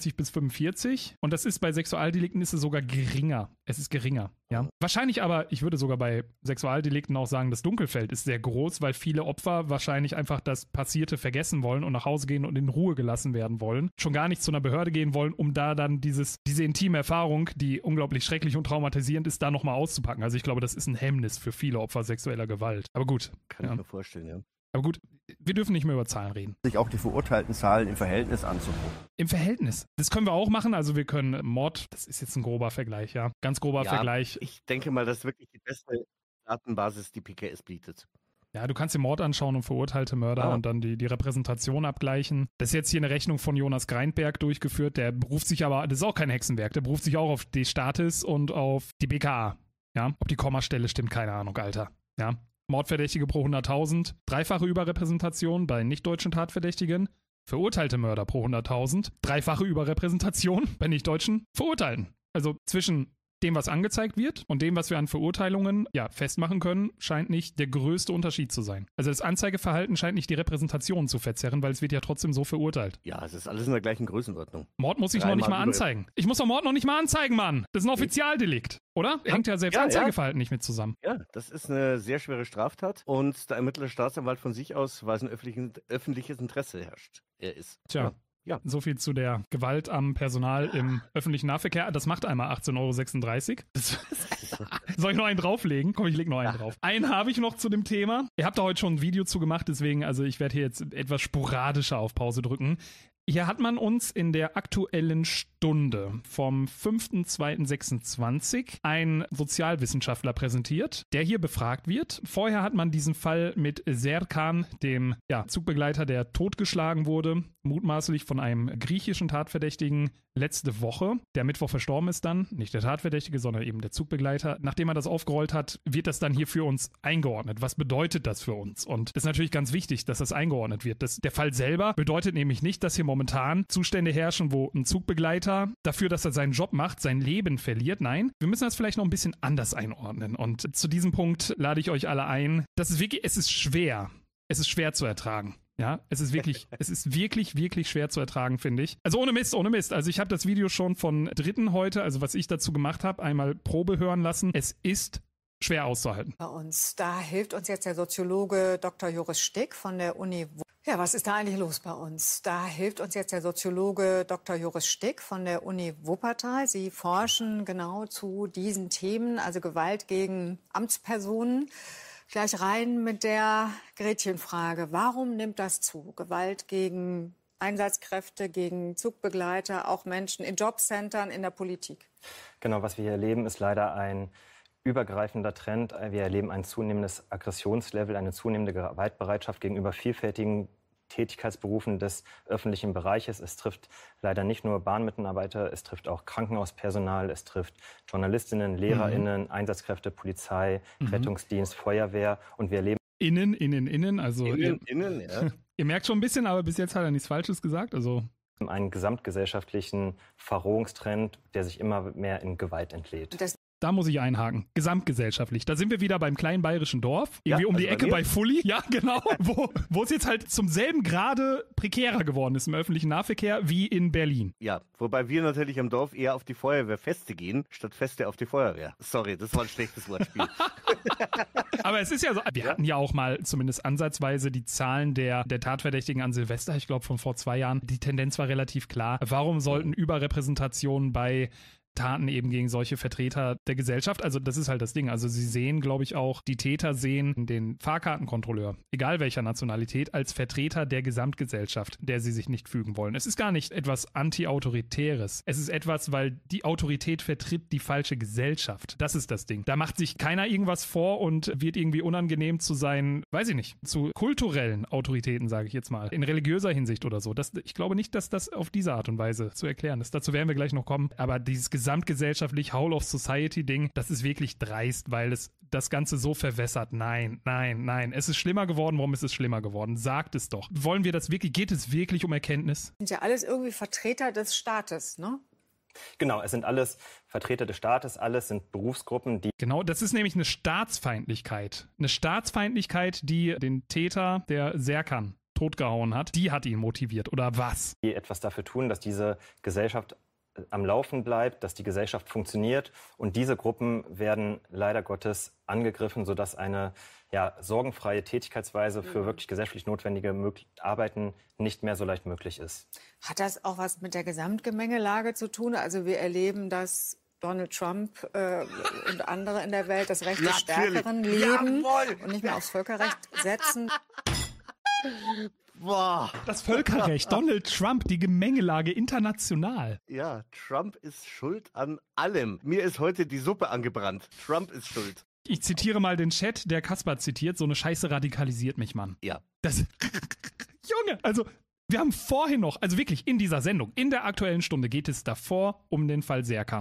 25-45%. Und das ist bei Sexualdelikten ist es sogar geringer. Es ist geringer, ja. Wahrscheinlich aber, ich würde sogar bei Sexualdelikten auch sagen, das Dunkelfeld ist sehr groß, weil viele Opfer wahrscheinlich einfach das Passierte vergessen wollen und nach Hause gehen und in Ruhe gelassen werden wollen. Schon gar nicht zu einer Behörde gehen wollen, um da dann diese intime Erfahrung, die unglaublich schrecklich und traumatisierend ist, da nochmal auszupacken. Also ich glaube, das ist ein Hemmnis für viele Opfer sexueller Gewalt. Aber gut. Kann ich mir vorstellen, ja. Aber gut, wir dürfen nicht mehr über Zahlen reden. Sich auch die verurteilten Zahlen im Verhältnis anzugucken. Im Verhältnis. Das können wir auch machen. Also wir können Mord, das ist jetzt ein grober Vergleich, ja. Ganz grober Vergleich. Ich denke mal, das ist wirklich die beste Datenbasis, die PKS bietet. Ja, du kannst den Mord anschauen und verurteilte Mörder und dann die Repräsentation abgleichen. Das ist jetzt hier eine Rechnung von Jonas Greinberg durchgeführt. Der beruft sich aber, das ist auch kein Hexenwerk, der beruft sich auch auf die Statis und auf die BKA. Ja, ob die Kommastelle stimmt, keine Ahnung, Alter. Ja. Mordverdächtige pro 100.000, dreifache Überrepräsentation bei nicht-deutschen Tatverdächtigen, verurteilte Mörder pro 100.000, dreifache Überrepräsentation bei nicht-deutschen Verurteilten. Also zwischen dem, was angezeigt wird und dem, was wir an Verurteilungen festmachen können, scheint nicht der größte Unterschied zu sein. Also das Anzeigeverhalten scheint nicht die Repräsentation zu verzerren, weil es wird ja trotzdem so verurteilt. Ja, es ist alles in der gleichen Größenordnung. Mord muss ich noch nicht mal anzeigen. Ich muss doch Mord noch nicht mal anzeigen, Mann. Das ist ein Offizialdelikt, oder? Hängt ja selbst Anzeigeverhalten nicht mit zusammen. Ja, das ist eine sehr schwere Straftat und der ermittelte Staatsanwalt von sich aus, weil es ein öffentliches Interesse herrscht. Er ist. Tja. Ja. So viel zu der Gewalt am Personal im öffentlichen Nahverkehr. Das macht einmal 18,36 €. Soll ich noch einen drauflegen? Komm, ich leg noch einen drauf. Einen habe ich noch zu dem Thema. Ihr habt da heute schon ein Video zu gemacht, deswegen, also ich werde hier jetzt etwas sporadischer auf Pause drücken. Hier hat man uns in der Aktuellen Stunde vom 5.2.26 einen Sozialwissenschaftler präsentiert, der hier befragt wird. Vorher hat man diesen Fall mit Serkan, dem Zugbegleiter, der totgeschlagen wurde, mutmaßlich von einem griechischen Tatverdächtigen, letzte Woche. Der Mittwoch verstorben ist dann, nicht der Tatverdächtige, sondern eben der Zugbegleiter. Nachdem man das aufgerollt hat, wird das dann hier für uns eingeordnet. Was bedeutet das für uns? Und es ist natürlich ganz wichtig, dass das eingeordnet wird. Der Fall selber bedeutet nämlich nicht, dass hier momentan Zustände herrschen, wo ein Zugbegleiter dafür, dass er seinen Job macht, sein Leben verliert. Nein, wir müssen das vielleicht noch ein bisschen anders einordnen. Und zu diesem Punkt lade ich euch alle ein. Es ist schwer. Es ist schwer zu ertragen. Ja, es ist wirklich, wirklich schwer zu ertragen, finde ich. Also ohne Mist. Also ich habe das Video schon von Dritten heute, also was ich dazu gemacht habe, einmal Probe hören lassen. Es ist schwer auszuhalten. Bei uns, da hilft uns jetzt der Soziologe Dr. Joris Stick von der Uni. Ja, was ist da eigentlich los bei uns? Da hilft uns jetzt der Soziologe Dr. Joris Stick von der Uni Wuppertal. Sie forschen genau zu diesen Themen, also Gewalt gegen Amtspersonen. Gleich rein mit der Gretchenfrage. Warum nimmt das zu? Gewalt gegen Einsatzkräfte, gegen Zugbegleiter, auch Menschen in Jobcentern, in der Politik. Genau, was wir hier erleben, ist leider ein übergreifender Trend. Wir erleben ein zunehmendes Aggressionslevel, eine zunehmende Gewaltbereitschaft gegenüber vielfältigen Tätigkeitsberufen des öffentlichen Bereiches. Es trifft leider nicht nur Bahnmitarbeiter, es trifft auch Krankenhauspersonal, es trifft JournalistInnen, LehrerInnen, Einsatzkräfte, Polizei, Rettungsdienst, Feuerwehr und wir erleben also ihr merkt schon ein bisschen, aber bis jetzt hat er nichts Falsches gesagt, also einen gesamtgesellschaftlichen Verrohungstrend, der sich immer mehr in Gewalt entlädt. Da muss ich einhaken. Gesamtgesellschaftlich. Da sind wir wieder beim kleinen bayerischen Dorf. Irgendwie um die Ecke bei Fully. Ja, genau. Wo es jetzt halt zum selben Grade prekärer geworden ist im öffentlichen Nahverkehr wie in Berlin. Ja, wobei wir natürlich am Dorf eher auf die Feuerwehrfeste gehen, statt Feste auf die Feuerwehr. Sorry, das war ein schlechtes Wortspiel. Aber es ist ja so, wir hatten ja auch mal zumindest ansatzweise die Zahlen der Tatverdächtigen an Silvester, ich glaube von vor 2 Jahren. Die Tendenz war relativ klar. Warum sollten Überrepräsentationen bei Taten eben gegen solche Vertreter der Gesellschaft. Also das ist halt das Ding. Also sie sehen, glaube ich auch, die Täter sehen den Fahrkartenkontrolleur, egal welcher Nationalität, als Vertreter der Gesamtgesellschaft, der sie sich nicht fügen wollen. Es ist gar nicht etwas Anti-Autoritäres. Es ist etwas, weil die Autorität vertritt die falsche Gesellschaft. Das ist das Ding. Da macht sich keiner irgendwas vor und wird irgendwie unangenehm zu sein, weiß ich nicht, zu kulturellen Autoritäten, sage ich jetzt mal, in religiöser Hinsicht oder so. Ich glaube nicht, dass das auf diese Art und Weise zu erklären ist. Dazu werden wir gleich noch kommen. Aber dieses gesamtgesellschaftlich Whole-of-Society-Ding, das ist wirklich dreist, weil es das Ganze so verwässert. Nein. Es ist schlimmer geworden. Warum ist es schlimmer geworden? Sagt es doch. Wollen wir das wirklich? Geht es wirklich um Erkenntnis? Sind ja alles irgendwie Vertreter des Staates, ne? Genau, es sind alles Vertreter des Staates, alles sind Berufsgruppen, die... Genau, das ist nämlich eine Staatsfeindlichkeit. Eine Staatsfeindlichkeit, die den Täter, der Serkan totgehauen hat, die hat ihn motiviert. Oder was? Die etwas dafür tun, dass diese Gesellschaft am Laufen bleibt, dass die Gesellschaft funktioniert. Und diese Gruppen werden leider Gottes angegriffen, sodass eine sorgenfreie Tätigkeitsweise für wirklich gesellschaftlich notwendige Arbeiten nicht mehr so leicht möglich ist. Hat das auch was mit der Gesamtgemengelage zu tun? Also wir erleben, dass Donald Trump und andere in der Welt das Recht des Stärkeren leben und nicht mehr aufs Völkerrecht setzen. Boah. Das Völkerrecht, Donald Trump, die Gemengelage international. Ja, Trump ist schuld an allem. Mir ist heute die Suppe angebrannt. Trump ist schuld. Ich zitiere mal den Chat, der Kaspar zitiert. So eine Scheiße radikalisiert mich, Mann. Ja. Junge, also wir haben vorhin noch, also wirklich in dieser Sendung, in der Aktuellen Stunde geht es davor um den Fall Serkan.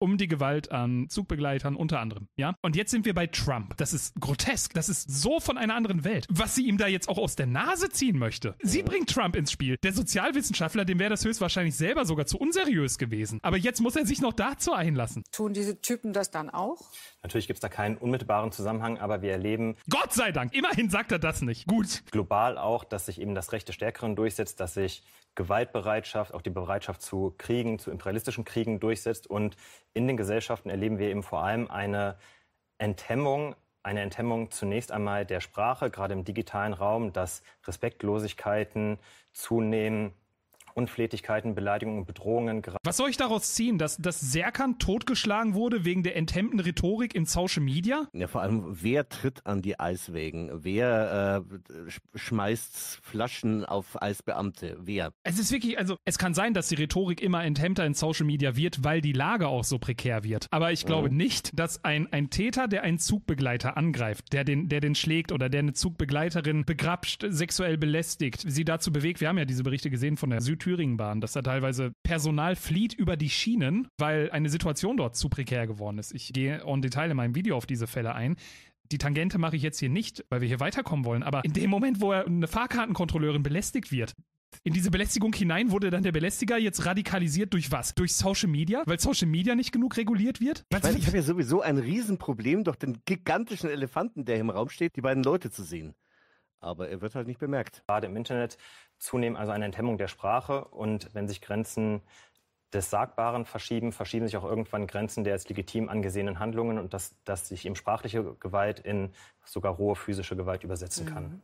um die Gewalt an Zugbegleitern unter anderem. Ja? Und jetzt sind wir bei Trump. Das ist grotesk. Das ist so von einer anderen Welt. Was sie ihm da jetzt auch aus der Nase ziehen möchte. Sie bringt Trump ins Spiel. Der Sozialwissenschaftler, dem wäre das höchstwahrscheinlich selber sogar zu unseriös gewesen. Aber jetzt muss er sich noch dazu einlassen. Tun diese Typen das dann auch? Natürlich gibt es da keinen unmittelbaren Zusammenhang, aber wir erleben... Gott sei Dank, immerhin sagt er das nicht. Gut. Global auch, dass sich eben das Recht des Stärkeren durchsetzt, dass sich Gewaltbereitschaft, auch die Bereitschaft zu Kriegen, zu imperialistischen Kriegen durchsetzt. Und in den Gesellschaften erleben wir eben vor allem eine Enthemmung zunächst einmal der Sprache, gerade im digitalen Raum, dass Respektlosigkeiten zunehmen, Unflätigkeiten, Beleidigungen, Bedrohungen. Was soll ich daraus ziehen, dass Serkan totgeschlagen wurde wegen der enthemmten Rhetorik in Social Media? Ja, vor allem, wer tritt an die Eiswägen? Wer schmeißt Flaschen auf Eisbeamte? Wer? Es ist wirklich, also es kann sein, dass die Rhetorik immer enthemmter in Social Media wird, weil die Lage auch so prekär wird. Aber ich glaube nicht, dass ein Täter, der einen Zugbegleiter angreift, der den schlägt oder der eine Zugbegleiterin begrapscht, sexuell belästigt, sie dazu bewegt, wir haben ja diese Berichte gesehen von der Südthüringenbahn, dass da teilweise Personal flieht über die Schienen, weil eine Situation dort zu prekär geworden ist. Ich gehe en Detail in meinem Video auf diese Fälle ein. Die Tangente mache ich jetzt hier nicht, weil wir hier weiterkommen wollen, aber in dem Moment, wo eine Fahrkartenkontrolleurin belästigt wird, in diese Belästigung hinein wurde dann der Belästiger jetzt radikalisiert durch was? Durch Social Media? Weil Social Media nicht genug reguliert wird? Ich habe ja sowieso ein Riesenproblem, durch den gigantischen Elefanten, der im Raum steht, die beiden Leute zu sehen. Aber er wird halt nicht bemerkt. Gerade im Internet zunehmend also eine Enthemmung der Sprache. Und wenn sich Grenzen des Sagbaren verschieben sich auch irgendwann Grenzen der als legitim angesehenen Handlungen und dass sich eben sprachliche Gewalt in sogar rohe physische Gewalt übersetzen kann.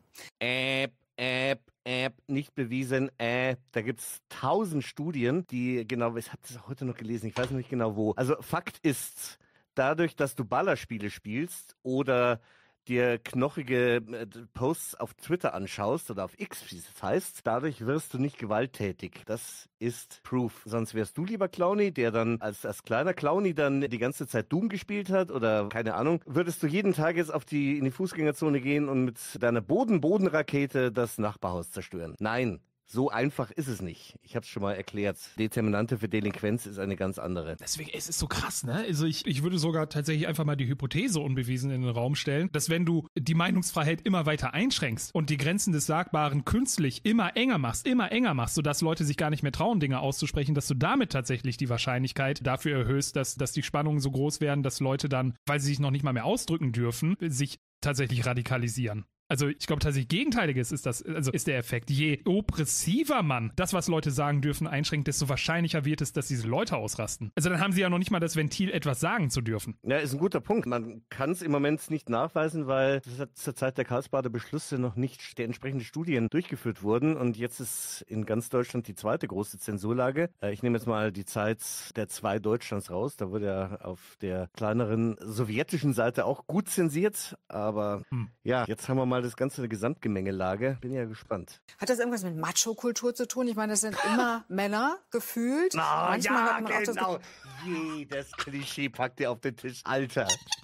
Nicht bewiesen. Da gibt es 1000 Studien, die genau, ich habe das heute noch gelesen, ich weiß noch nicht genau wo. Also Fakt ist, dadurch, dass du Ballerspiele spielst oder dir knochige Posts auf Twitter anschaust oder auf X, wie es heißt, dadurch wirst du nicht gewalttätig. Das ist Proof. Sonst wärst du lieber Clowny, der dann als kleiner Clowny dann die ganze Zeit Doom gespielt hat oder keine Ahnung, würdest du jeden Tag jetzt in die Fußgängerzone gehen und mit deiner Bodenrakete das Nachbarhaus zerstören. Nein. So einfach ist es nicht. Ich habe es schon mal erklärt. Determinante für Delinquenz ist eine ganz andere. Deswegen, es ist so krass, ne? Also ich würde sogar tatsächlich einfach mal die Hypothese unbewiesen in den Raum stellen, dass wenn du die Meinungsfreiheit immer weiter einschränkst und die Grenzen des Sagbaren künstlich immer enger machst, sodass Leute sich gar nicht mehr trauen, Dinge auszusprechen, dass du damit tatsächlich die Wahrscheinlichkeit dafür erhöhst, dass die Spannungen so groß werden, dass Leute dann, weil sie sich noch nicht mal mehr ausdrücken dürfen, sich tatsächlich radikalisieren. Also ich glaube tatsächlich Gegenteiliges ist der Effekt. Je oppressiver man das, was Leute sagen dürfen, einschränkt, desto wahrscheinlicher wird es, dass diese Leute ausrasten. Also dann haben sie ja noch nicht mal das Ventil, etwas sagen zu dürfen. Ja, ist ein guter Punkt. Man kann es im Moment nicht nachweisen, weil zur Zeit der Karlsbader Beschlüsse noch nicht die entsprechenden Studien durchgeführt wurden. Und jetzt ist in ganz Deutschland die zweite große Zensurlage. Ich nehme jetzt mal die Zeit der 2 Deutschlands raus. Da wurde ja auf der kleineren sowjetischen Seite auch gut zensiert. Aber ja, jetzt haben wir mal das ganze Gesamtgemengelage. Bin ja gespannt. Hat das irgendwas mit Macho-Kultur zu tun? Ich meine, das sind immer Männer, gefühlt. Manchmal hat man auch das Jedes Klischee packt ihr auf den Tisch. Alter.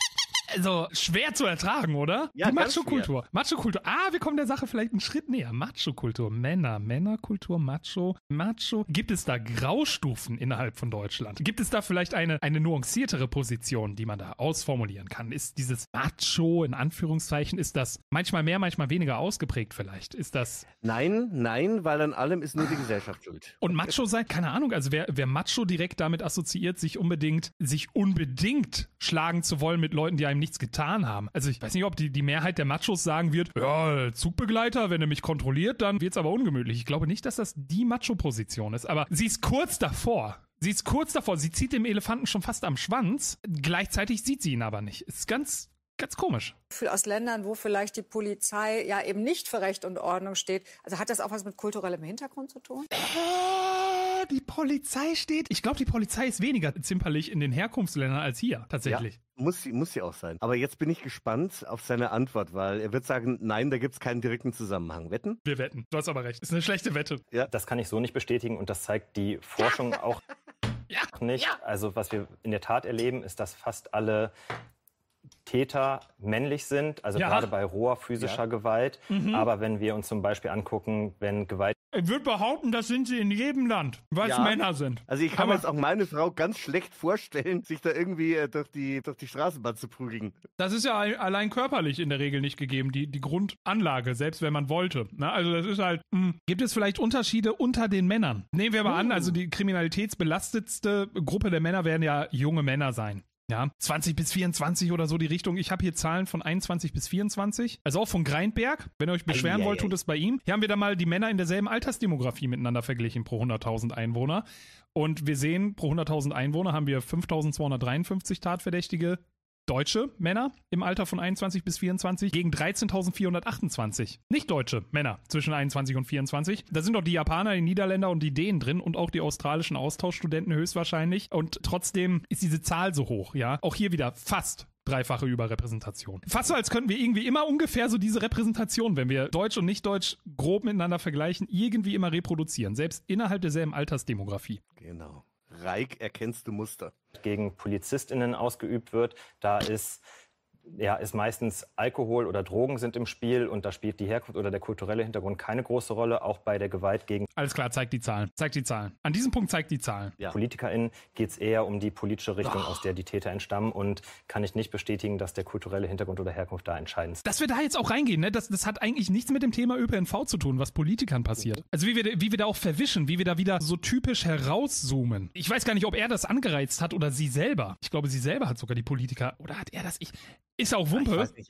Also schwer zu ertragen, oder? Ja, die Macho-Kultur. Macho-Kultur. Wir kommen der Sache vielleicht einen Schritt näher. Macho-Kultur. Männerkultur, Macho. Gibt es da Graustufen innerhalb von Deutschland? Gibt es da vielleicht eine nuanciertere Position, die man da ausformulieren kann? Ist dieses Macho, in Anführungszeichen, ist das manchmal mehr, manchmal weniger ausgeprägt vielleicht? Ist das... Nein, weil an allem ist nur die Gesellschaft schuld. Und Macho sein, keine Ahnung, also wer Macho direkt damit assoziiert, sich unbedingt schlagen zu wollen mit Leuten, die einem nichts getan haben. Also ich weiß nicht, ob die Mehrheit der Machos sagen wird, ja, Zugbegleiter, wenn er mich kontrolliert, dann wird's aber ungemütlich. Ich glaube nicht, dass das die Macho-Position ist, aber sie ist kurz davor. Sie zieht dem Elefanten schon fast am Schwanz, gleichzeitig sieht sie ihn aber nicht. Ist ganz komisch. Aus Ländern, wo vielleicht die Polizei ja eben nicht für Recht und Ordnung steht. Also hat das auch was mit kulturellem Hintergrund zu tun? Die Polizei steht. Ich glaube, die Polizei ist weniger zimperlich in den Herkunftsländern als hier, tatsächlich. Ja, muss sie auch sein. Aber jetzt bin ich gespannt auf seine Antwort, weil er wird sagen, nein, da gibt es keinen direkten Zusammenhang. Wetten? Wir wetten. Du hast aber recht. Ist eine schlechte Wette. Ja. Das kann ich so nicht bestätigen und das zeigt die Forschung auch nicht. Ja. Also was wir in der Tat erleben, ist, dass fast alle Täter männlich sind, also gerade bei roher physischer Gewalt. Aber wenn wir uns zum Beispiel angucken, wenn Gewalt Ich würde behaupten, das sind sie in jedem Land, weil es Männer sind. Also ich kann mir jetzt auch meine Frau ganz schlecht vorstellen, sich da irgendwie durch die Straßenbahn zu prügeln. Das ist ja allein körperlich in der Regel nicht gegeben, die Grundanlage, selbst wenn man wollte. Na, also das ist halt, gibt es vielleicht Unterschiede unter den Männern? Nehmen wir mal an, also die kriminalitätsbelastetste Gruppe der Männer werden ja junge Männer sein. Ja, 20 bis 24 oder so die Richtung. Ich habe hier Zahlen von 21 bis 24. Also auch von Greindberg. Wenn ihr euch beschweren wollt, tut es bei ihm. Hier haben wir dann mal die Männer in derselben Altersdemografie miteinander verglichen pro 100.000 Einwohner. Und wir sehen, pro 100.000 Einwohner haben wir 5.253 tatverdächtige deutsche Männer im Alter von 21 bis 24 gegen 13.428 nicht-deutsche Männer zwischen 21 und 24. Da sind doch die Japaner, die Niederländer und die Dänen drin und auch die australischen Austauschstudenten höchstwahrscheinlich. Und trotzdem ist diese Zahl so hoch, ja. Auch hier wieder fast dreifache Überrepräsentation. Fast so, als könnten wir irgendwie immer ungefähr so diese Repräsentation, wenn wir Deutsch und Nicht-Deutsch grob miteinander vergleichen, irgendwie immer reproduzieren. Selbst innerhalb derselben Altersdemografie. Genau. Reik, erkennst du Muster. Gegen PolizistInnen ausgeübt wird, da ist meistens Alkohol oder Drogen sind im Spiel und da spielt die Herkunft oder der kulturelle Hintergrund keine große Rolle, auch bei der Gewalt gegen... Alles klar, zeigt die Zahlen. An diesem Punkt zeigt die Zahlen. Ja. PolitikerInnen geht es eher um die politische Richtung, aus der die Täter entstammen und kann ich nicht bestätigen, dass der kulturelle Hintergrund oder Herkunft da entscheidend ist. Dass wir da jetzt auch reingehen, ne? Das hat eigentlich nichts mit dem Thema ÖPNV zu tun, was Politikern passiert. Also wie wir da auch verwischen, wie wir da wieder so typisch herauszoomen. Ich weiß gar nicht, ob er das angereizt hat oder sie selber. Ich glaube, sie selber hat sogar die Politiker, oder hat er das? Ist auch Wumpe. Ich weiß nicht,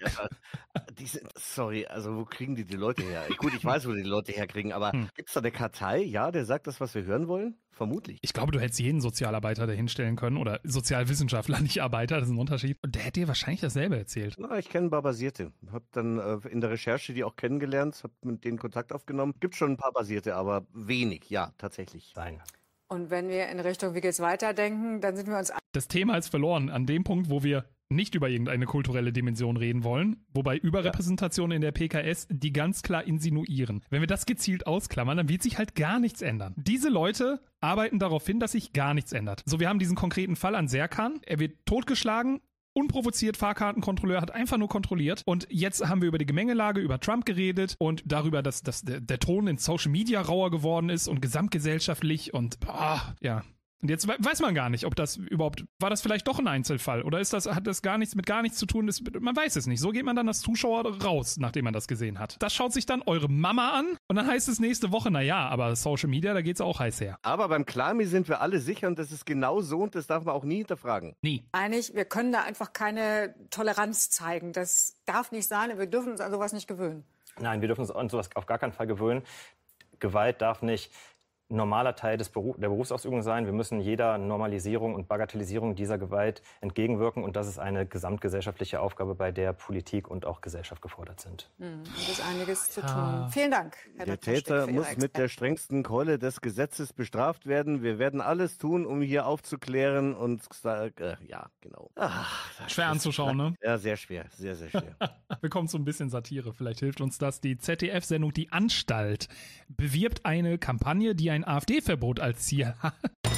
sorry, also wo kriegen die Leute her? Gut, ich weiß, wo die Leute herkriegen, aber gibt es da eine Kartei, der sagt das, was wir hören wollen? Vermutlich. Ich glaube, du hättest jeden Sozialarbeiter dahinstellen können oder Sozialwissenschaftler, nicht Arbeiter, das ist ein Unterschied. Und der hätte dir wahrscheinlich dasselbe erzählt. Na, ich kenne ein paar Basierte. Hab dann in der Recherche die auch kennengelernt, hab mit denen Kontakt aufgenommen. Gibt schon ein paar Basierte, aber wenig, ja, tatsächlich. Sein. Und wenn wir in Richtung, wie geht's weiterdenken, dann sind wir uns... Das Thema ist verloren an dem Punkt, wo wir nicht über irgendeine kulturelle Dimension reden wollen, wobei Überrepräsentationen in der PKS die ganz klar insinuieren. Wenn wir das gezielt ausklammern, dann wird sich halt gar nichts ändern. Diese Leute arbeiten darauf hin, dass sich gar nichts ändert. So, wir haben diesen konkreten Fall an Serkan. Er wird totgeschlagen, unprovoziert, Fahrkartenkontrolleur hat einfach nur kontrolliert. Und jetzt haben wir über die Gemengelage, über Trump geredet und darüber, dass der Ton in Social Media rauer geworden ist und gesamtgesellschaftlich und Und jetzt weiß man gar nicht, ob das überhaupt, war das vielleicht doch ein Einzelfall oder hat das mit gar nichts zu tun, man weiß es nicht. So geht man dann als Zuschauer raus, nachdem man das gesehen hat. Das schaut sich dann eure Mama an und dann heißt es nächste Woche, aber Social Media, da geht's auch heiß her. Aber beim Klami sind wir alle sicher und das ist genau so und das darf man auch nie hinterfragen. Nie. Eigentlich, wir können da einfach keine Toleranz zeigen. Das darf nicht sein und wir dürfen uns an sowas nicht gewöhnen. Nein, wir dürfen uns an sowas auf gar keinen Fall gewöhnen. Gewalt darf nicht normaler Teil der Berufsausübung sein. Wir müssen jeder Normalisierung und Bagatellisierung dieser Gewalt entgegenwirken. Und das ist eine gesamtgesellschaftliche Aufgabe, bei der Politik und auch Gesellschaft gefordert sind. Es ist einiges zu tun. Vielen Dank, Herr Der Dr. Täter Stick, muss mit der strengsten Keule des Gesetzes bestraft werden. Wir werden alles tun, um hier aufzuklären und genau. Schwer anzuschauen, ne? Ja, sehr schwer. Sehr, sehr schwer. Wir kommen zu ein bisschen Satire. Vielleicht hilft uns das. Die ZDF-Sendung Die Anstalt bewirbt eine Kampagne, die ein AfD-Verbot als Ziel hat.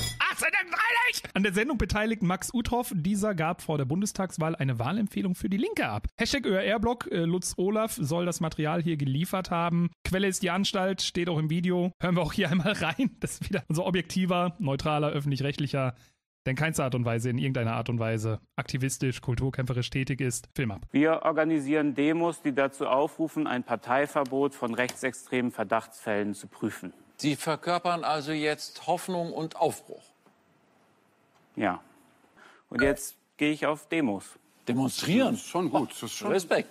An der Sendung beteiligt Max Uthoff. Dieser gab vor der Bundestagswahl eine Wahlempfehlung für die Linke ab. #ÖRR-Blog, Lutz Olaf soll das Material hier geliefert haben. Quelle ist die Anstalt, steht auch im Video. Hören wir auch hier einmal rein. Das ist wieder unser objektiver, neutraler, öffentlich-rechtlicher, der in keinster Art und Weise, in irgendeiner Art und Weise aktivistisch, kulturkämpferisch tätig ist. Film ab. Wir organisieren Demos, die dazu aufrufen, ein Parteiverbot von rechtsextremen Verdachtsfällen zu prüfen. Sie verkörpern also jetzt Hoffnung und Aufbruch. Ja. Und jetzt gehe ich auf Demos. Demonstrieren? Das ist schon gut. Das ist schon, Respekt.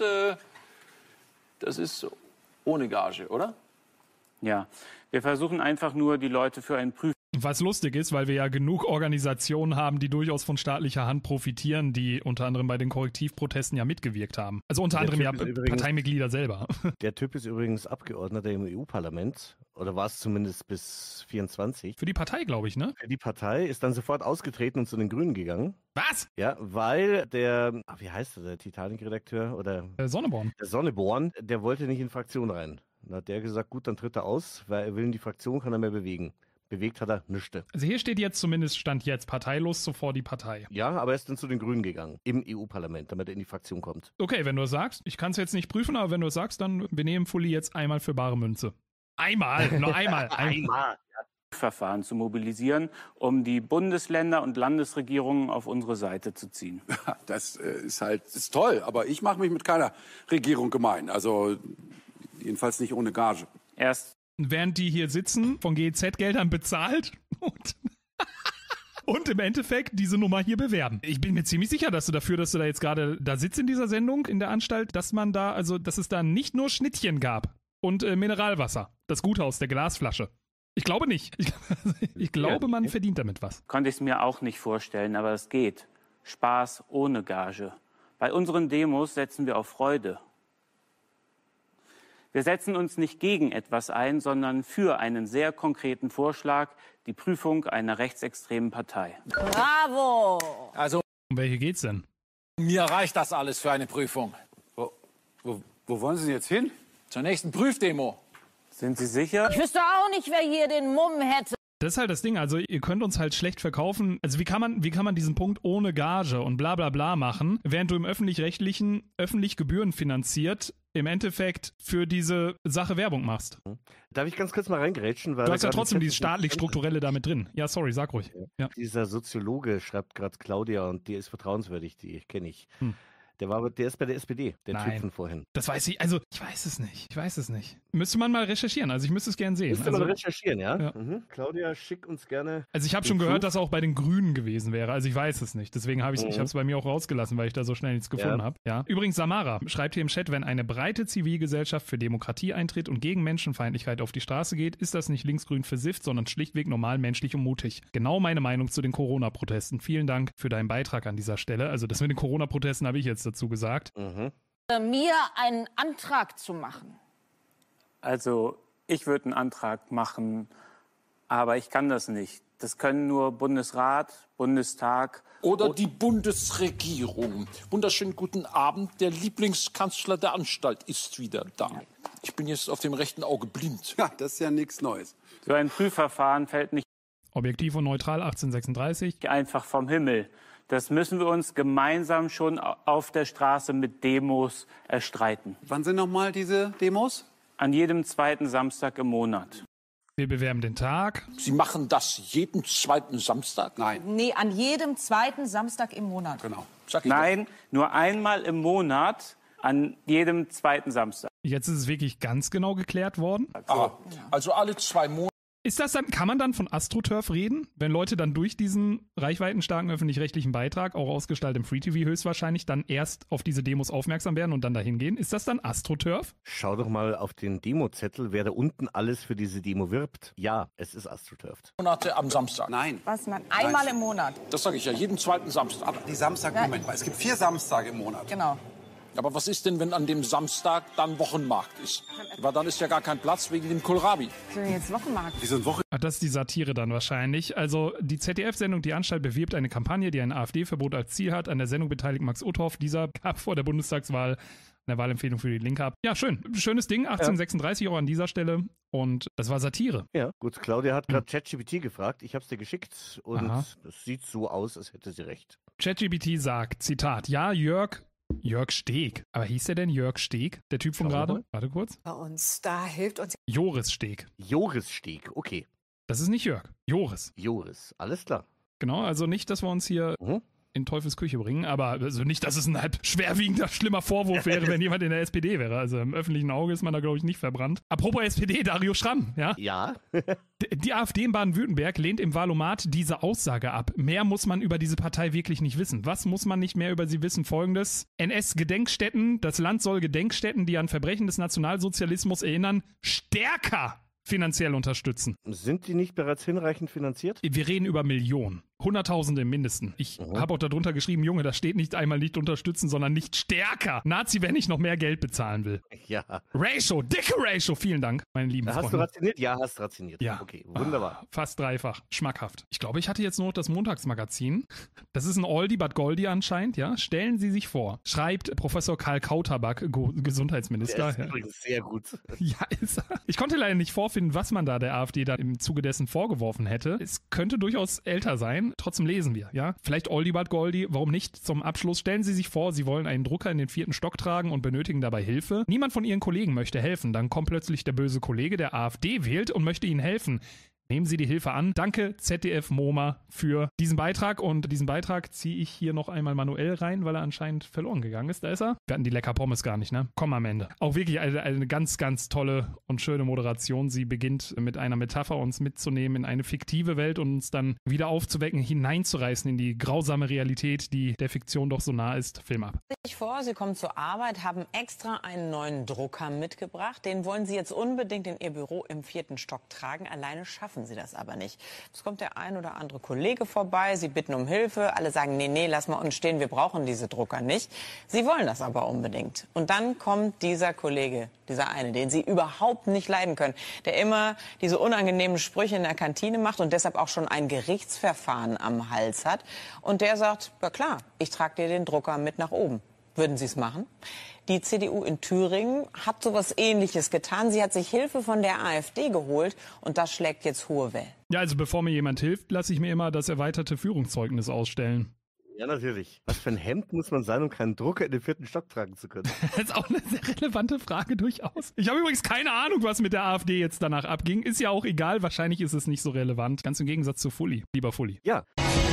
Das ist ohne Gage, oder? Ja. Wir versuchen einfach nur, die Leute für ein Prüfen. Was lustig ist, weil wir ja genug Organisationen haben, die durchaus von staatlicher Hand profitieren, die unter anderem bei den Korrektivprotesten ja mitgewirkt haben. Also unter anderem ja Parteimitglieder selber. Der Typ ist übrigens Abgeordneter im EU-Parlament. Oder war es zumindest bis 24. Für die Partei, glaube ich, ne? Für die Partei, ist dann sofort ausgetreten und zu den Grünen gegangen. Was? Ja, weil der Titanic-Redakteur oder... Sonneborn. Der Sonneborn, der wollte nicht in Fraktion rein. Dann hat der gesagt, gut, dann tritt er aus, weil er will in die Fraktion, kann er mehr bewegen. Bewegt hat er nichts. Also hier steht jetzt zumindest, stand jetzt parteilos, zuvor die Partei. Ja, aber er ist dann zu den Grünen gegangen, im EU-Parlament, damit er in die Fraktion kommt. Okay, wenn du es sagst. Ich kann es jetzt nicht prüfen, aber wenn du es sagst, dann wir nehmen Fully jetzt einmal für bare Münze. Einmal. Verfahren zu mobilisieren, um die Bundesländer und Landesregierungen auf unsere Seite zu ziehen. Das ist toll, aber ich mache mich mit keiner Regierung gemein. Also jedenfalls nicht ohne Gage. Während die hier sitzen, von GEZ-Geldern bezahlt und im Endeffekt diese Nummer hier bewerben. Ich bin mir ziemlich sicher, dass du da jetzt gerade da sitzt in dieser Sendung, in der Anstalt, dass es da nicht nur Schnittchen gab und Mineralwasser. Das Gute aus der Glasflasche. Ich glaube nicht. Ich glaube, man verdient damit was. Konnte ich es mir auch nicht vorstellen, aber es geht. Spaß ohne Gage. Bei unseren Demos setzen wir auf Freude. Wir setzen uns nicht gegen etwas ein, sondern für einen sehr konkreten Vorschlag, die Prüfung einer rechtsextremen Partei. Bravo! Also, um welche geht's denn? Mir reicht das alles für eine Prüfung. Wo wollen Sie denn jetzt hin? Zur nächsten Prüfdemo. Sind Sie sicher? Ich wüsste auch nicht, wer hier den Mumm hätte. Das ist halt das Ding, also ihr könnt uns halt schlecht verkaufen. Also wie kann man diesen Punkt ohne Gage und bla bla bla machen, während du im Öffentlich-Rechtlichen öffentlich gebührenfinanziert im Endeffekt für diese Sache Werbung machst. Darf ich ganz kurz mal reingrätschen? Weil du hast ja trotzdem dieses staatlich-strukturelle da mit drin. Ja, sorry, sag ruhig. Ja. Dieser Soziologe schreibt gerade Claudia und die ist vertrauenswürdig, die kenne ich. Der ist bei der SPD, der Typ von vorhin. Das weiß ich, also ich weiß es nicht. Müsste man mal recherchieren, also ich müsste es gerne sehen. Müsste man recherchieren, ja? Claudia, schick uns gerne. Also ich habe schon gehört, dass er auch bei den Grünen gewesen wäre, also ich weiß es nicht. Deswegen habe ich es bei mir auch rausgelassen, weil ich da so schnell nichts gefunden habe. Ja. Übrigens, Samara schreibt hier im Chat, wenn eine breite Zivilgesellschaft für Demokratie eintritt und gegen Menschenfeindlichkeit auf die Straße geht, ist das nicht linksgrün versifft, sondern schlichtweg normal, menschlich und mutig. Genau meine Meinung zu den Corona-Protesten. Vielen Dank für deinen Beitrag an dieser Stelle. Also das mit den Corona-Protesten habe ich jetzt dazu gesagt. Mir einen Antrag zu machen. Also, ich würde einen Antrag machen, aber ich kann das nicht. Das können nur Bundesrat, Bundestag oder die Bundesregierung. Wunderschönen guten Abend. Der Lieblingskanzler der Anstalt ist wieder da. Ich bin jetzt auf dem rechten Auge blind. Ja, das ist ja nichts Neues. So ein Prüfverfahren fällt nicht objektiv und neutral 1836 einfach vom Himmel. Das müssen wir uns gemeinsam schon auf der Straße mit Demos erstreiten. Wann sind nochmal diese Demos? An jedem zweiten Samstag im Monat. Wir bewerben den Tag. Sie machen das jeden zweiten Samstag? Nein. Nee, an jedem zweiten Samstag im Monat. Genau. Nein, nur einmal im Monat an jedem zweiten Samstag. Jetzt ist es wirklich ganz genau geklärt worden. Also alle 2 Monate. Ist das dann, kann man dann von AstroTurf reden, wenn Leute dann durch diesen reichweitenstarken öffentlich-rechtlichen Beitrag, auch ausgestaltet im Free TV höchstwahrscheinlich, dann erst auf diese Demos aufmerksam werden und dann dahin gehen? Ist das dann AstroTurf? Schau doch mal auf den Demozettel, wer da unten alles für diese Demo wirbt. Ja, es ist AstroTurf. Monate am Samstag. Nein. Was, man? Einmal im Monat. Das sage ich ja, jeden zweiten Samstag. Aber die Samstag, Moment mal, es gibt 4 Samstage im Monat. Genau. Aber was ist denn, wenn an dem Samstag dann Wochenmarkt ist? Weil dann ist ja gar kein Platz wegen dem Kohlrabi. So, jetzt Wochenmarkt. Wieso ein Wochenmarkt? Ach, das ist die Satire dann wahrscheinlich. Also die ZDF-Sendung Die Anstalt bewirbt eine Kampagne, die ein AfD-Verbot als Ziel hat. An der Sendung beteiligt Max Uthoff. Dieser gab vor der Bundestagswahl eine Wahlempfehlung für die Linke ab. Ja, schön. Schönes Ding. 1836 auch an dieser Stelle. Und das war Satire. Ja, gut. Claudia hat gerade ChatGPT gefragt. Ich habe es dir geschickt und es sieht so aus, als hätte sie recht. ChatGPT sagt, Zitat, ja, Jörg Steg. Aber hieß der denn Jörg Steg? Der Typ von gerade? Warte kurz. Bei uns, da hilft uns Joris Steg. Joris Steg, okay. Das ist nicht Jörg. Joris, alles klar. Genau, also nicht, dass wir uns hier in Teufels Küche bringen, aber also nicht, dass es ein halt schwerwiegender, schlimmer Vorwurf wäre, wenn jemand in der SPD wäre. Also im öffentlichen Auge ist man da, glaube ich, nicht verbrannt. Apropos SPD, Dario Schramm, ja? Ja. Die AfD in Baden-Württemberg lehnt im Wahlomat diese Aussage ab. Mehr muss man über diese Partei wirklich nicht wissen. Was muss man nicht mehr über sie wissen? Folgendes: NS-Gedenkstätten, das Land soll Gedenkstätten, die an Verbrechen des Nationalsozialismus erinnern, stärker finanziell unterstützen. Sind die nicht bereits hinreichend finanziert? Wir reden über Millionen. Hunderttausende im Mindesten. Ich habe auch darunter geschrieben, Junge, da steht nicht einmal nicht unterstützen, sondern nicht stärker. Nazi, wenn ich noch mehr Geld bezahlen will. Ja. Ratio, dicke Ratio. Vielen Dank, meine lieben Freunde. Hast du rationiert? Ja, hast rationiert. Ja. Okay, wunderbar. Fast dreifach. Schmackhaft. Ich glaube, ich hatte jetzt nur noch das Montagsmagazin. Das ist ein Oldie but Goldie anscheinend, ja. Stellen Sie sich vor. Schreibt Professor Karl Kauterbach, Gesundheitsminister. Der ist übrigens sehr gut. Ja, ist er. Ich konnte leider nicht vorfinden, was man da der AfD da im Zuge dessen vorgeworfen hätte. Es könnte durchaus älter sein. trotzdem lesen wir, ja. Vielleicht Oldie but Goldie, warum nicht? Zum Abschluss stellen Sie sich vor, Sie wollen einen Drucker in den 4. Stock tragen und benötigen dabei Hilfe. Niemand von Ihren Kollegen möchte helfen. Dann kommt plötzlich der böse Kollege, der AfD wählt und möchte Ihnen helfen. Nehmen Sie die Hilfe an. Danke ZDF MoMA für diesen Beitrag und diesen Beitrag ziehe ich hier noch einmal manuell rein, weil er anscheinend verloren gegangen ist. Da ist er. Wir hatten die lecker Pommes gar nicht, ne? Kommen am Ende. Auch wirklich eine ganz, ganz tolle und schöne Moderation. Sie beginnt mit einer Metapher, uns mitzunehmen in eine fiktive Welt und uns dann wieder aufzuwecken, hineinzureißen in die grausame Realität, die der Fiktion doch so nah ist. Film ab. Ich vor, Sie kommen zur Arbeit, haben extra einen neuen Drucker mitgebracht. Den wollen Sie jetzt unbedingt in Ihr Büro im 4. Stock tragen. Alleine schaffen Sie das aber nicht. Es kommt der ein oder andere Kollege vorbei, Sie bitten um Hilfe, alle sagen, nee, lass mal uns stehen, wir brauchen diese Drucker nicht. Sie wollen das aber unbedingt. Und dann kommt dieser Kollege, dieser eine, den Sie überhaupt nicht leiden können, der immer diese unangenehmen Sprüche in der Kantine macht und deshalb auch schon ein Gerichtsverfahren am Hals hat. Und der sagt, ja klar, ich trage dir den Drucker mit nach oben. Würden Sie es machen? Die CDU in Thüringen hat sowas Ähnliches getan. Sie hat sich Hilfe von der AfD geholt und das schlägt jetzt hohe Wellen. Ja, also bevor mir jemand hilft, lasse ich mir immer das erweiterte Führungszeugnis ausstellen. Ja, natürlich. Was für ein Hemd muss man sein, um keinen Drucker in den 4. Stock tragen zu können? Das ist auch eine sehr relevante Frage durchaus. Ich habe übrigens keine Ahnung, was mit der AfD jetzt danach abging. Ist ja auch egal, wahrscheinlich ist es nicht so relevant. Ganz im Gegensatz zu Fully. Lieber Fully. Ja.